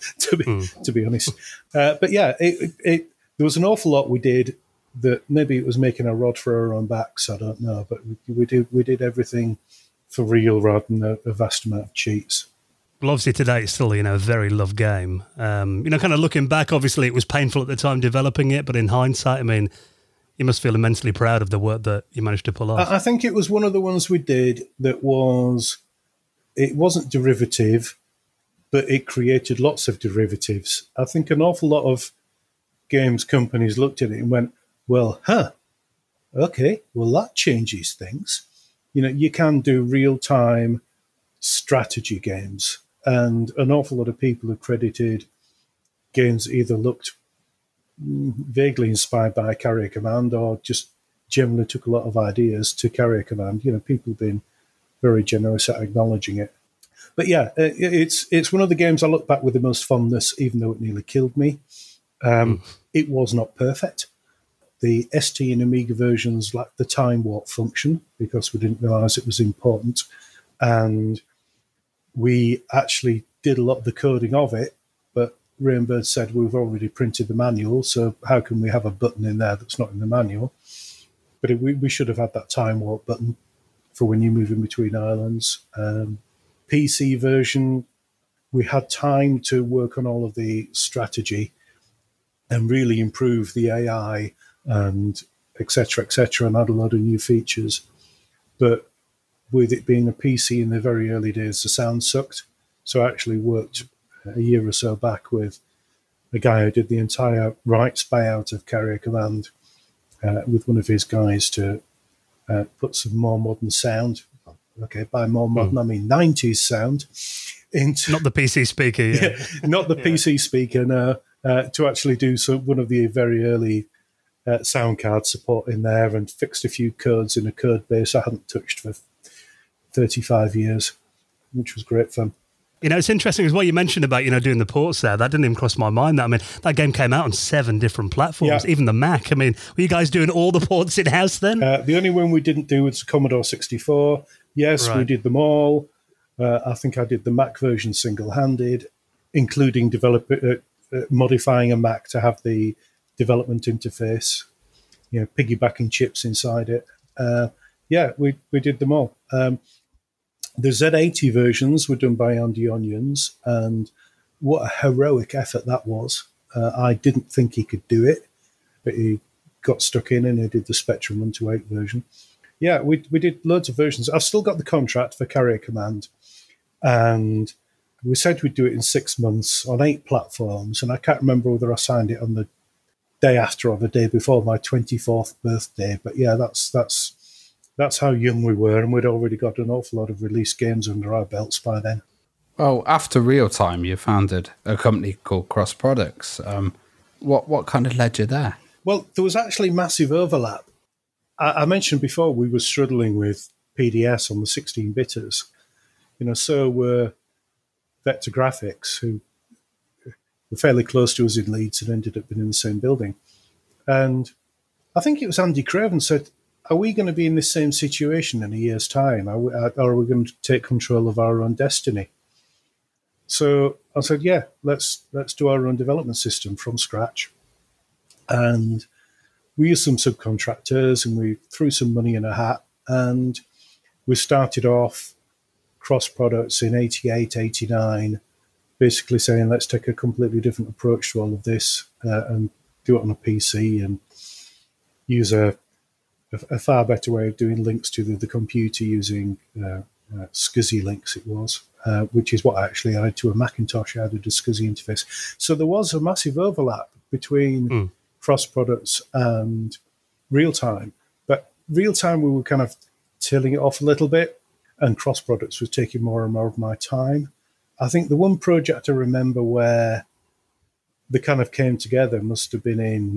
to be honest. But yeah, there was an awful lot we did that maybe it was making a rod for our own backs, I don't know. But we did everything for real rather than a vast amount of cheats. Well, obviously today it's still, a very loved game. Kind of looking back, obviously it was painful at the time developing it, but in hindsight, I mean, you must feel immensely proud of the work that you managed to pull off. I think it was one of the ones we did that it wasn't derivative, but it created lots of derivatives. I think an awful lot of games companies looked at it and went, well, okay, well, that changes things. You can do real-time strategy games, and an awful lot of people have credited games that either looked vaguely inspired by Carrier Command or just generally took a lot of ideas to Carrier Command. People have been very generous at acknowledging it. But yeah, it's one of the games I look back with the most fondness, even though it nearly killed me. It was not perfect. The ST and Amiga versions lacked the time warp function because we didn't realize it was important. And we actually did a lot of the coding of it, but Rainbird said we've already printed the manual, so how can we have a button in there that's not in the manual? But we should have had that time warp button for when you move in between islands. PC version, we had time to work on all of the strategy and really improve the AI and et cetera, and add a lot of new features. But with it being a PC in the very early days, the sound sucked. So I actually worked a year or so back with a guy who did the entire rights buyout of Carrier Command with one of his guys to put some more modern sound. Okay, by more modern, I mean 90s sound. Not the PC speaker, yeah. Not the PC speaker, no. To actually do one of the very early sound card support in there and fixed a few codes in a code base I hadn't touched for 35 years, which was great fun. It's interesting as well. You mentioned about, doing the ports there. That didn't even cross my mind. That game came out on 7 different platforms, even the Mac. Were you guys doing all the ports in-house then? The only one we didn't do was Commodore 64. Yes, right. We did them all. I think I did the Mac version single-handed, including modifying a Mac to have the development interface, piggybacking chips inside it. We did them all. The Z80 versions were done by Andy Onions, and what a heroic effort that was. I didn't think he could do it, but he got stuck in and he did the Spectrum 128 version. Yeah, we did loads of versions. I've still got the contract for Carrier Command, and we said we'd do it in 6 months on 8 platforms, and I can't remember whether I signed it on the day after or the day before my 24th birthday, but yeah, that's how young we were, and we'd already got an awful lot of released games under our belts by then. Well, after Real Time, you founded a company called Cross Products. What kind of led you there? Well, there was actually massive overlap. I mentioned before we were struggling with PDS on the 16-bitters. So were Vector Graphics, who were fairly close to us in Leeds and ended up being in the same building. And I think it was Andy Craven said, are we going to be in the same situation in a year's time? Or are we going to take control of our own destiny? So I said, yeah, let's do our own development system from scratch. And we used some subcontractors and we threw some money in a hat, and we started off Cross Products in 88, 89, basically saying, let's take a completely different approach to all of this and do it on a PC and use a far better way of doing links to the computer using SCSI links, it was, which is what I actually added to a Macintosh. I added a SCSI interface. So there was a massive overlap between Cross Products and Real Time. But Real Time, we were kind of tailing it off a little bit, and Cross Products was taking more and more of my time. I think the one project I remember where they kind of came together must have been in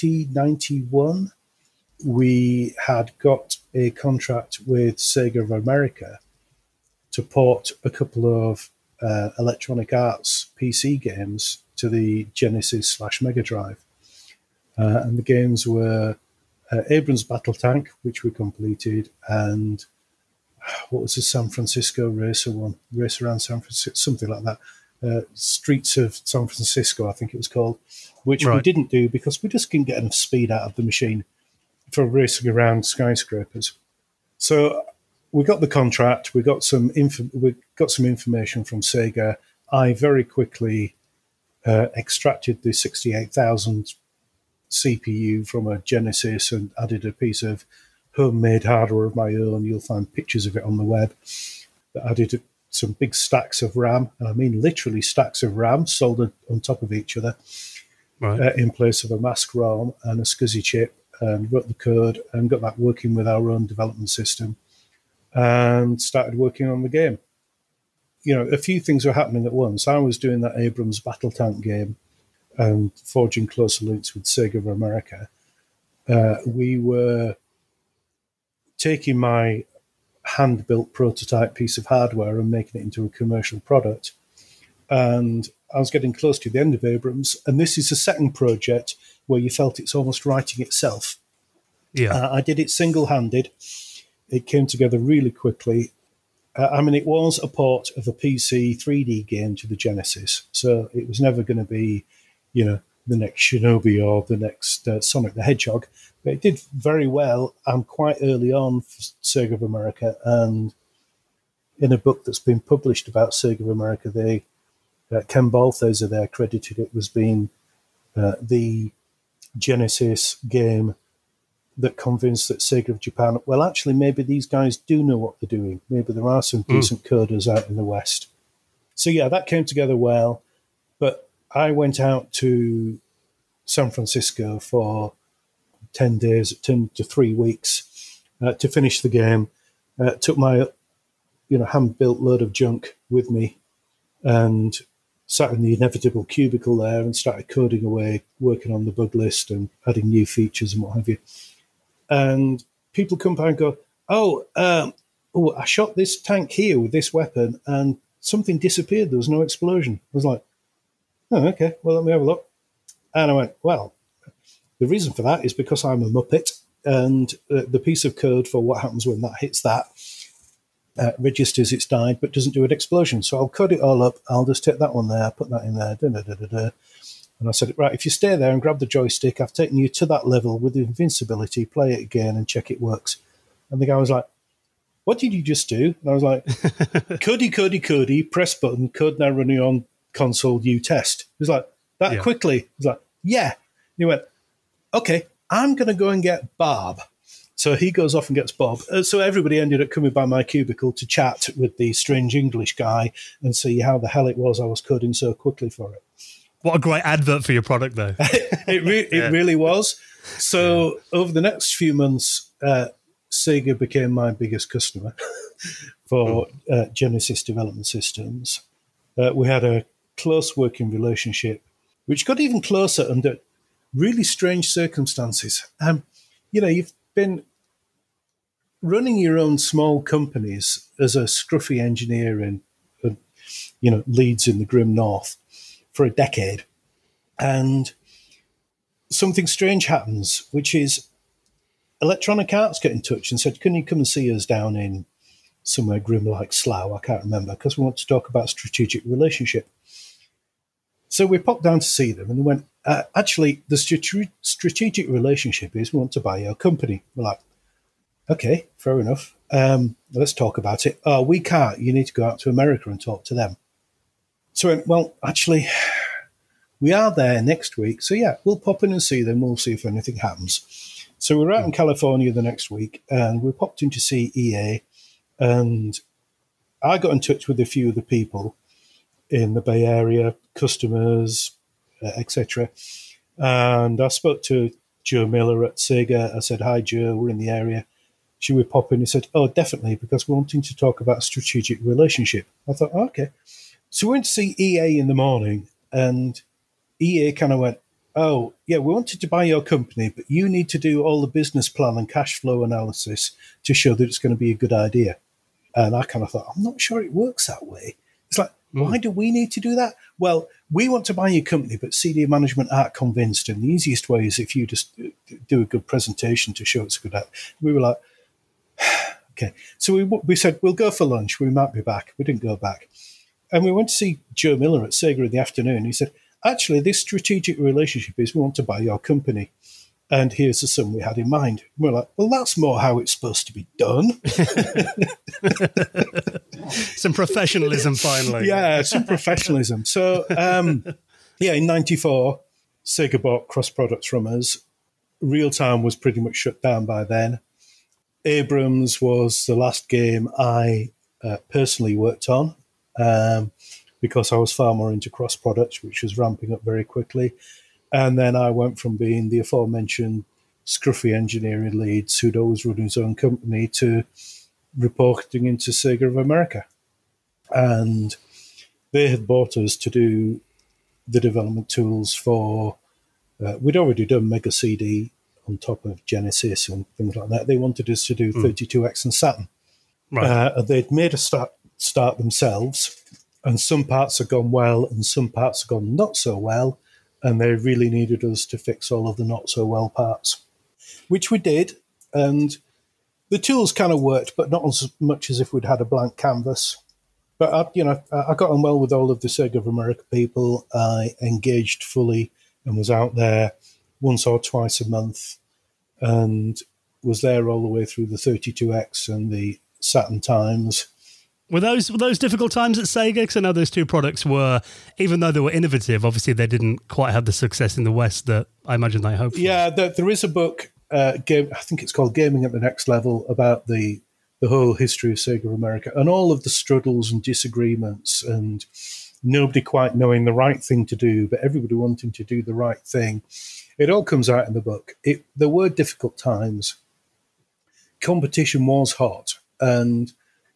91. We had got a contract with Sega of America to port a couple of Electronic Arts PC games to the Genesis / Mega Drive. And the games were Abrams Battle Tank, which we completed, and what was the San Francisco Racer one? Race Around San Francisco, something like that. Streets of San Francisco, I think it was called, which we didn't do because we just couldn't get enough speed out of the machine for racing around skyscrapers. So we got the contract. We got some information from Sega. I very quickly extracted the 68,000 CPU from a Genesis and added a piece of homemade hardware of my own. You'll find pictures of it on the web. That added some big stacks of RAM, and I mean literally stacks of RAM soldered on top of each other, in place of a mask ROM and a SCSI chip. And wrote the code and got that working with our own development system and started working on the game. A few things were happening at once. I was doing that Abrams Battle Tank game and forging closer links with Sega of America. We were taking my hand-built prototype piece of hardware and making it into a commercial product. And I was getting close to the end of Abrams, and this is the second project where you felt it's almost writing itself. Yeah, I did it single-handed. It came together really quickly. It was a port of a PC 3D game to the Genesis, so it was never going to be, the next Shinobi or the next Sonic the Hedgehog. But it did very well, and quite early on for Sega of America. And in a book that's been published about Sega of America, Ken Balthaser there credited it as being the Genesis game that convinced that Sega of Japan, well, actually, maybe these guys do know what they're doing. Maybe there are some decent coders out in the West. So, yeah, that came together well. But I went out to San Francisco for 10 days, 10 to 3 weeks to finish the game. Took my hand-built load of junk with me and sat in the inevitable cubicle there and started coding away, working on the bug list and adding new features and what have you. And people come by and go, I shot this tank here with this weapon and something disappeared. There was no explosion. I was like, oh, okay, well, let me have a look. And I went, well, the reason for that is because I'm a Muppet, and the piece of code for what happens when that hits that registers it's died, but doesn't do an explosion. So I'll code it all up. I'll just take that one there, put that in there, And I said, right, if you stay there and grab the joystick, I've taken you to that level with invincibility, play it again and check it works. And the guy was like, what did you just do? And I was like, codey, press button, code now running on console, new test. He was like, that quickly? He was like, yeah. And he went, okay, I'm going to go and get Bob. So he goes off and gets Bob. So everybody ended up coming by my cubicle to chat with the strange English guy and see how the hell it was I was coding so quickly for it. What a great advert for your product, though. It really was. So over the next few months, Sega became my biggest customer for Genesis development systems. We had a close working relationship, which got even closer under really strange circumstances. You've been running your own small companies as a scruffy engineer in, Leeds in the grim north for a decade. And something strange happens, which is Electronic Arts get in touch and said, can you come and see us down in somewhere grim like Slough? I can't remember, because we want to talk about strategic relationship. So we popped down to see them and they went, actually, the strategic relationship is we want to buy your company. We're like, okay, fair enough. Let's talk about it. Oh, we can't. You need to go out to America and talk to them. So, well, actually, we are there next week. So, yeah, we'll pop in and see them. We'll see if anything happens. So we're out in California the next week and we popped in to see EA. And I got in touch with a few of the people in the Bay Area, customers, etc. And I spoke to Joe Miller at Sega. I said, hi, Joe, we're in the area. Should we pop in? He said, oh, definitely, because we're wanting to talk about strategic relationship. I thought, oh, okay. So we went to see EA in the morning, and EA kind of went, oh, yeah, we wanted to buy your company, but you need to do all the business plan and cash flow analysis to show that it's going to be a good idea. And I kind of thought, I'm not sure it works that way. It's like, why do we need to do that? Well, we want to buy your company, but senior management aren't convinced. And the easiest way is if you just do a good presentation to show it's a good idea. We were like, okay. So we said, we'll go for lunch. We might be back. We didn't go back. And we went to see Joe Miller at Sega in the afternoon. He said, actually, this strategic relationship is we want to buy your company. And here's the sum we had in mind. We're like, well, that's more how it's supposed to be done. Some professionalism, finally. Yeah, some professionalism. So, in 94, Sega bought Cross Products from us. Real Time was pretty much shut down by then. Abrams was the last game I personally worked on because I was far more into Cross Products, which was ramping up very quickly. And then I went from being the aforementioned scruffy engineering lead who'd always run his own company to reporting into Sega of America. And they had bought us to do the development tools for, we'd already done Mega CD on top of Genesis and things like that. They wanted us to do 32X and Saturn. Right. They'd made a start themselves, and some parts had gone well and some parts had gone not so well. And they really needed us to fix all of the not-so-well parts, which we did. And the tools kind of worked, but not as much as if we'd had a blank canvas. But, I got on well with all of the Sega of America people. I engaged fully and was out there once or twice a month and was there all the way through the 32X and the Saturn times. Were those difficult times at Sega? Because I know those two products were, even though they were innovative, obviously they didn't quite have the success in the West that I imagine they hoped for. Yeah, there is a book, I think it's called Gaming at the Next Level, about the whole history of Sega of America and all of the struggles and disagreements and nobody quite knowing the right thing to do, but everybody wanting to do the right thing. It all comes out in the book. There were difficult times. Competition was hot, and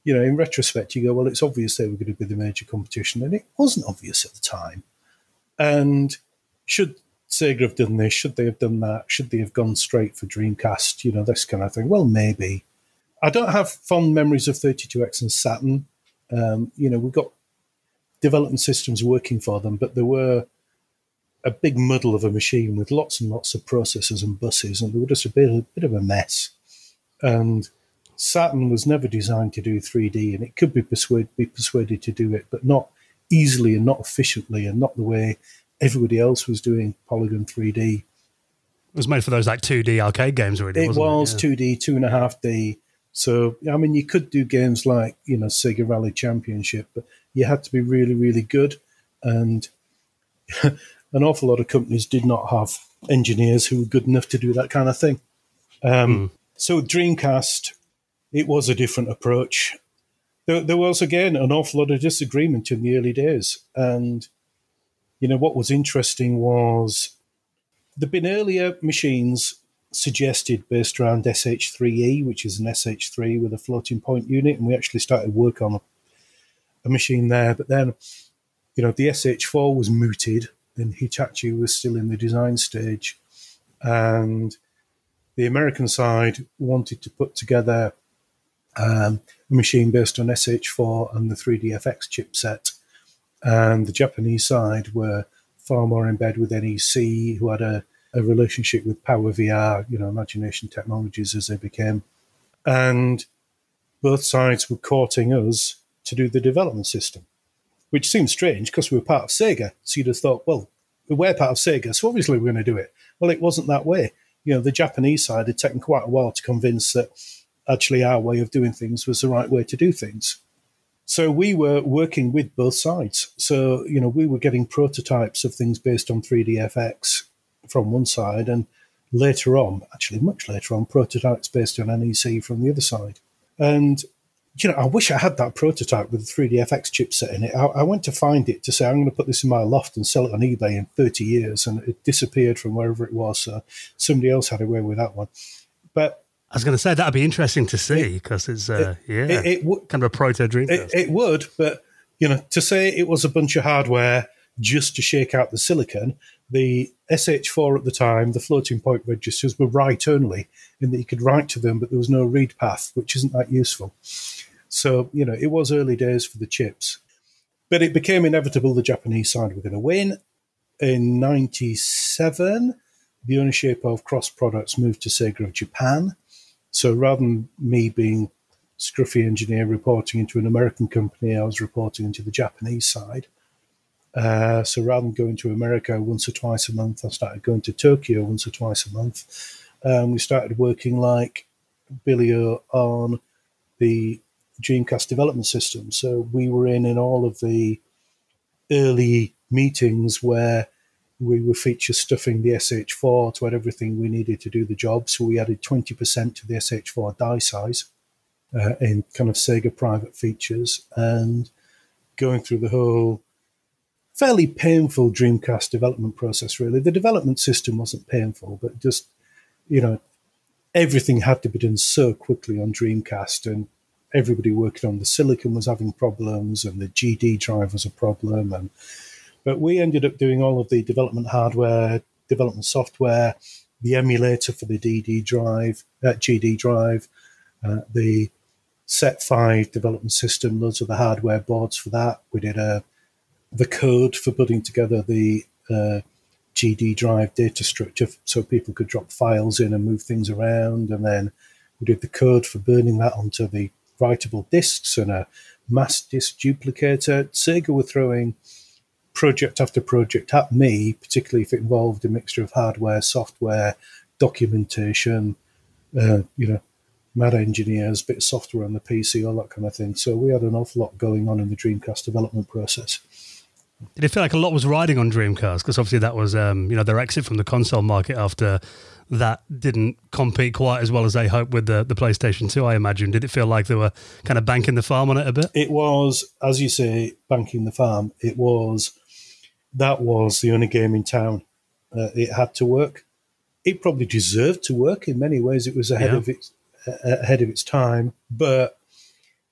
in retrospect, you go, well, it's obvious they were going to be the major competition, and it wasn't obvious at the time. And should Sega have done this? Should they have done that? Should they have gone straight for Dreamcast? This kind of thing. Well, maybe. I don't have fond memories of 32X and Saturn. We've got development systems working for them, but there were a big muddle of a machine with lots and lots of processors and buses, and they were just a bit of a mess. And Saturn was never designed to do 3D, and it could be persuaded to do it, but not easily and not efficiently and not the way everybody else was doing Polygon 3D. It was made for those like 2D arcade games already, wasn't it? It was 2D, 2.5D. So, you could do games like, Sega Rally Championship, but you had to be really, really good. And an awful lot of companies did not have engineers who were good enough to do that kind of thing. So Dreamcast, it was a different approach. There was, again, an awful lot of disagreement in the early days. And, what was interesting was there'd been earlier machines suggested based around SH3E, which is an SH3 with a floating point unit, and we actually started work on a machine there. But then, the SH4 was mooted, and Hitachi was still in the design stage. And the American side wanted to put together a machine based on SH4 and the 3DFX chipset. And the Japanese side were far more in bed with NEC, who had a relationship with Power VR, Imagination Technologies as they became. And both sides were courting us to do the development system, which seems strange because we were part of Sega. So you'd have thought, well, we're part of Sega, so obviously we're going to do it. Well, it wasn't that way. The Japanese side had taken quite a while to convince that actually our way of doing things was the right way to do things. So we were working with both sides. So, we were getting prototypes of things based on 3DFX from one side, and later on, actually much later on, prototypes based on NEC from the other side. And, I wish I had that prototype with the 3DFX chipset in it. I went to find it to say, I'm going to put this in my loft and sell it on eBay in 30 years, and it disappeared from wherever it was. So somebody else had away with that one. But I was going to say that'd be interesting to see because it's kind of a proto Dreamcast. It would, but to say it was a bunch of hardware just to shake out the silicon, the SH4 at the time, the floating point registers were write only, in that you could write to them, but there was no read path, which isn't that useful. So it was early days for the chips, but it became inevitable the Japanese side were going to win. In 1997, the ownership of Cross Products moved to Sega of Japan. So rather than me being scruffy engineer reporting into an American company, I was reporting into the Japanese side. So rather than going to America once or twice a month, I started going to Tokyo once or twice a month. We started working like Billy-O on the Dreamcast development system. So we were in all of the early meetings where we were feature stuffing the SH4 to add everything we needed to do the job. So we added 20% to the SH4 die size in kind of Sega private features, and going through the whole fairly painful Dreamcast development process, really. The development system wasn't painful, but just, everything had to be done so quickly on Dreamcast, and everybody working on the silicon was having problems, and the GD drive was a problem. But we ended up doing all of the development hardware, development software, the emulator for the GD drive, the Set5 development system, loads of the hardware boards for that. We did the code for putting together the GD drive data structure so people could drop files in and move things around. And then we did the code for burning that onto the writable disks and a mass disk duplicator. Sega were throwing project after project at me, particularly if it involved a mixture of hardware, software, documentation, mad engineers, bit of software on the PC, all that kind of thing. So we had an awful lot going on in the Dreamcast development process. Did it feel like a lot was riding on Dreamcast? Because obviously that was, their exit from the console market after that didn't compete quite as well as they hoped with the PlayStation 2, I imagine. Did it feel like they were kind of banking the farm on it a bit? It was, as you say, banking the farm. That was the only game in town. It had to work. It probably deserved to work in many ways. It was ahead of its time, but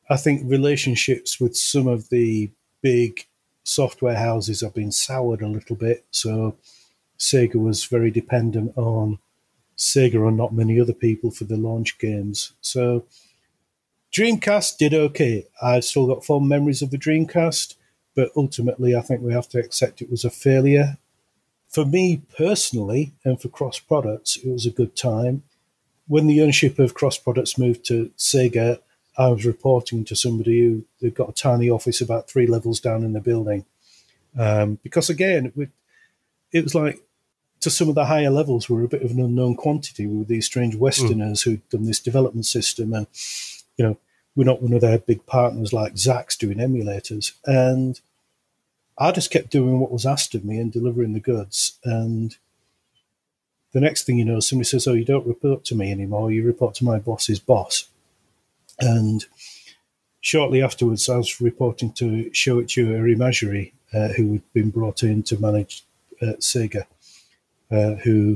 I think relationships with some of the big software houses have been soured a little bit. So Sega was very dependent on Sega and not many other people for the launch games. So Dreamcast did okay. I've still got fond memories of the Dreamcast, but ultimately I think we have to accept it was a failure. For me personally, and for Cross Products, it was a good time. When the ownership of Cross Products moved to Sega, I was reporting to somebody who got a tiny office about 3 levels down in the building. Because again, it was like, to some of the higher levels, we were a bit of an unknown quantity. We were these strange Westerners who'd done this development system, and we're not one of their big partners like Zax doing emulators. And I just kept doing what was asked of me and delivering the goods. And the next thing you know, somebody says, "Oh, you don't report to me anymore. You report to my boss's boss." And shortly afterwards, I was reporting to Shoichi Irimajiri, who had been brought in to manage Sega, who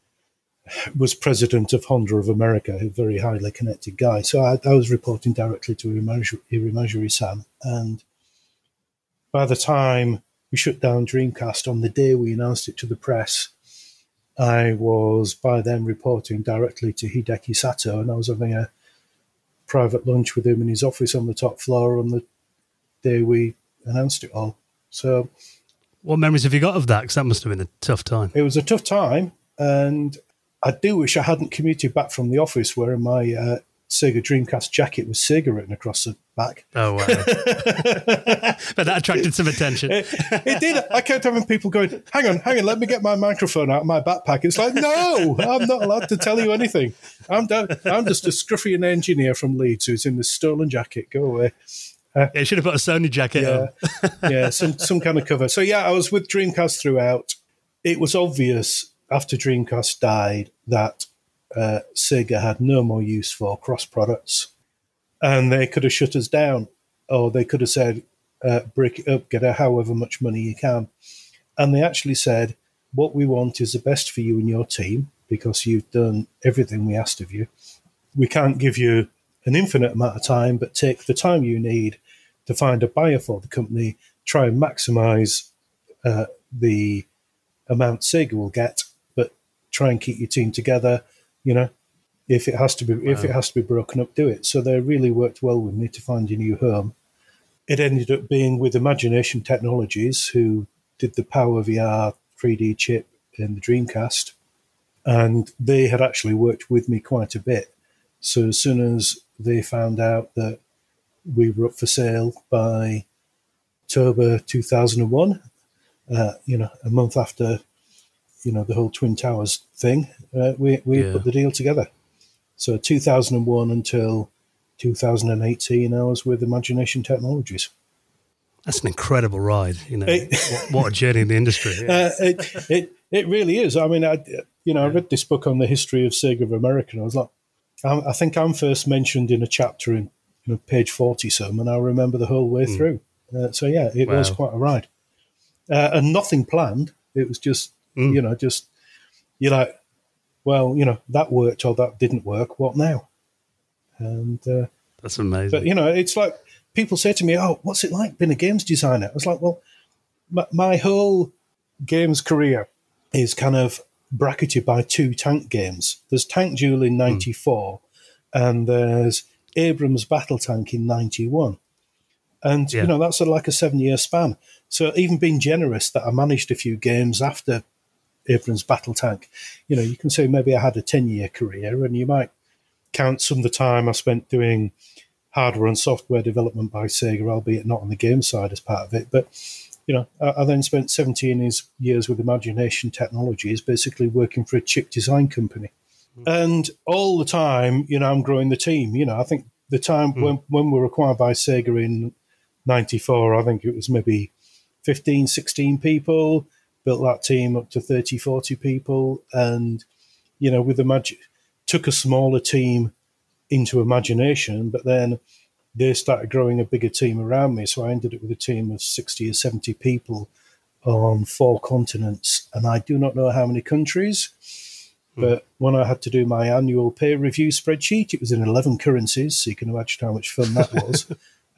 was president of Honda of America, a very highly connected guy. So I was reporting directly to Irimajiri-san. And by the time we shut down Dreamcast, on the day we announced it to the press, I was by then reporting directly to Hideki Sato, and I was having a private lunch with him in his office on the top floor on the day we announced it all. So, what memories have you got of that? Because that must have been a tough time. It was a tough time, and I do wish I hadn't commuted back from the office wearing my Sega Dreamcast jacket with Sega written across the back. Oh, wow. But that attracted some attention. It did. I kept having people going, hang on, let me get my microphone out of my backpack. It's like, no, I'm not allowed to tell you anything. I'm just a scruffy engineer from Leeds who's in this stolen jacket. Go away. You should have put a Sony jacket on. Yeah, some kind of cover. So, yeah, I was with Dreamcast throughout. It was obvious after Dreamcast died that Sega had no more use for Cross Products, and they could have shut us down, or they could have said, break it up, get however much money you can. And they actually said, what we want is the best for you and your team, because you've done everything we asked of you. We can't give you an infinite amount of time, but take the time you need to find a buyer for the company, try and maximize the amount Sega will get, but try and keep your team together. If it has to be broken up, do it. So they really worked well with me to find a new home. It ended up being with Imagination Technologies, who did the Power VR 3D chip in the Dreamcast, and they had actually worked with me quite a bit. So as soon as they found out that we were up for sale by October 2001, a month after the whole Twin Towers thing, we put the deal together. So 2001 until 2018, I was with Imagination Technologies. That's an incredible ride. What a journey in the industry. Yeah. It really is. I mean, I read this book on the history of Sega of America, and I was like, I think I'm first mentioned in a chapter in page 40-some, and I remember the whole way through. It was quite a ride. And nothing planned. It was just, you're like, well, that worked or that didn't work. What now? And that's amazing. But, it's like people say to me, oh, what's it like being a games designer? I was like, well, my whole games career is kind of bracketed by 2 Tank games. There's Tank Duel in 94 and there's Abrams Battle Tank in 91. And, that's sort of like a 7-year span. So even being generous that I managed a few games after Abrams Battle Tank, you can say maybe I had a 10-year career, and you might count some of the time I spent doing hardware and software development by Sega, albeit not on the game side as part of it. But, I then spent 17 years with Imagination Technologies, basically working for a chip design company. And all the time, I'm growing the team. I think the time when we were acquired by Sega in 94, I think it was maybe 15, 16 people, built that team up to 30, 40 people. And, took a smaller team into Imagination, but then they started growing a bigger team around me. So I ended up with a team of 60 or 70 people on 4 continents. And I do not know how many countries. But when I had to do my annual pay review spreadsheet, it was in 11 currencies, so you can imagine how much fun that was.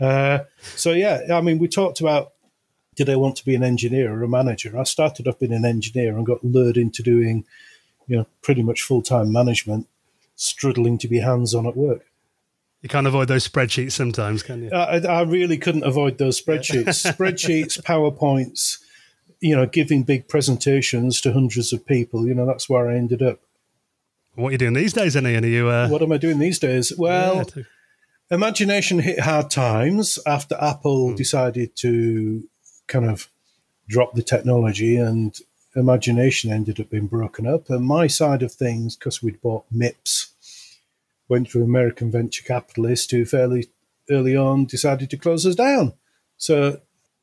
We talked about, did I want to be an engineer or a manager? I started off being an engineer and got lured into doing, pretty much full-time management, struggling to be hands-on at work. You can't avoid those spreadsheets sometimes, can you? I really couldn't avoid those spreadsheets. Spreadsheets, PowerPoints, giving big presentations to hundreds of people. That's where I ended up. What are you doing these days, Ian? What am I doing these days? Well, imagination hit hard times after Apple decided to kind of drop the technology, and imagination ended up being broken up. And my side of things, because we'd bought MIPS, went to an American venture capitalist who fairly early on decided to close us down. So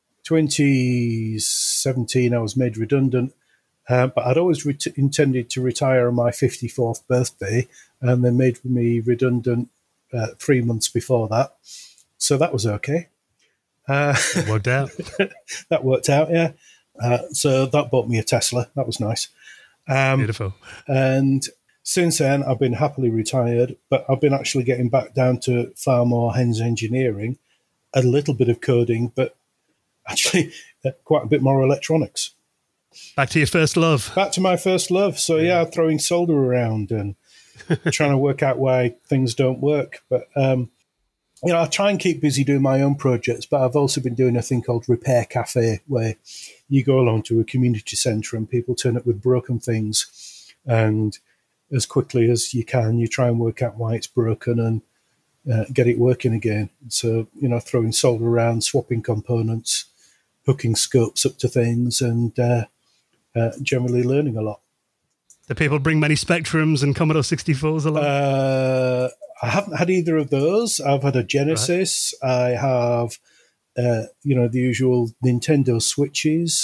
2017, I was made redundant. But I'd always intended to retire on my 54th birthday, and they made me redundant 3 months before that. So that was okay. It worked out. That worked out, yeah. So that bought me a Tesla. That was nice. Beautiful. And since then, I've been happily retired, but I've been actually getting back down to far more hands engineering, a little bit of coding, but actually quite a bit more electronics. Back to your first love. Back to my first love. So, throwing solder around and trying to work out why things don't work. But, I try and keep busy doing my own projects, but I've also been doing a thing called Repair Cafe, where you go along to a community centre and people turn up with broken things. And as quickly as you can, you try and work out why it's broken and get it working again. So, throwing solder around, swapping components, hooking scopes up to things, and generally learning a lot. Do people bring many Spectrums and Commodore 64s along? I haven't had either of those. I've had a Genesis. Right. I have, the usual Nintendo Switches,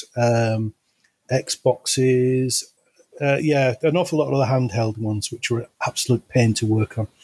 Xboxes. An awful lot of the handheld ones, which were an absolute pain to work on.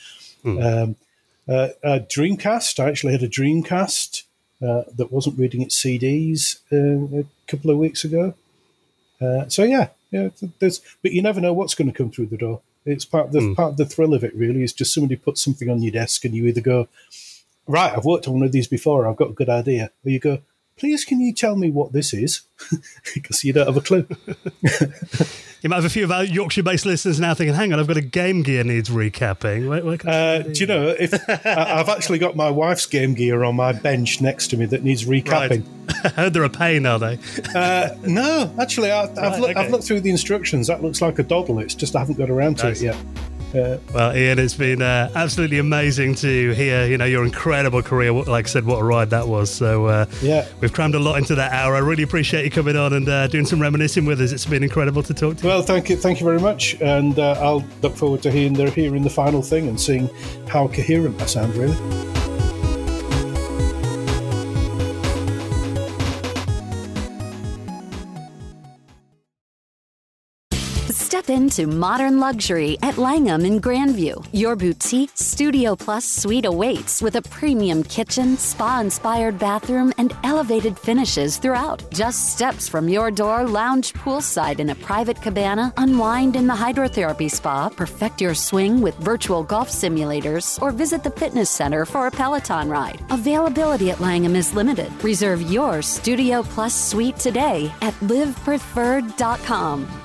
Dreamcast. I actually had a Dreamcast that wasn't reading its CDs a couple of weeks ago. But you never know what's going to come through the door. It's part of the thrill of it, really. Is just somebody puts something on your desk and you either go, right, I've worked on one of these before, I've got a good idea. Or you go, please, can you tell me what this is? Because you don't have a clue. You might have a few of our Yorkshire-based listeners now thinking, hang on, I've got a Game Gear needs recapping. Where can do you know, if I've actually got my wife's Game Gear on my bench next to me that needs recapping. Right. I heard they're a pain, are they? No, actually, I've looked through the instructions. That looks like a doddle. It's just I haven't got around to it yet. Well, Ian, it's been absolutely amazing to hear, your incredible career. Like I said, what a ride that was. So we've crammed a lot into that hour. I really appreciate you coming on and doing some reminiscing with us. It's been incredible to talk to you. Well, thank you very much. And I'll look forward to hearing the final thing and seeing how coherent I sound, really. Step into modern luxury at Langham in Grandview. Your boutique Studio Plus suite awaits with a premium kitchen, spa-inspired bathroom, and elevated finishes throughout. Just steps from your door, lounge poolside in a private cabana, unwind in the hydrotherapy spa, perfect your swing with virtual golf simulators, or visit the fitness center for a Peloton ride. Availability at Langham is limited. Reserve your Studio Plus suite today at livepreferred.com.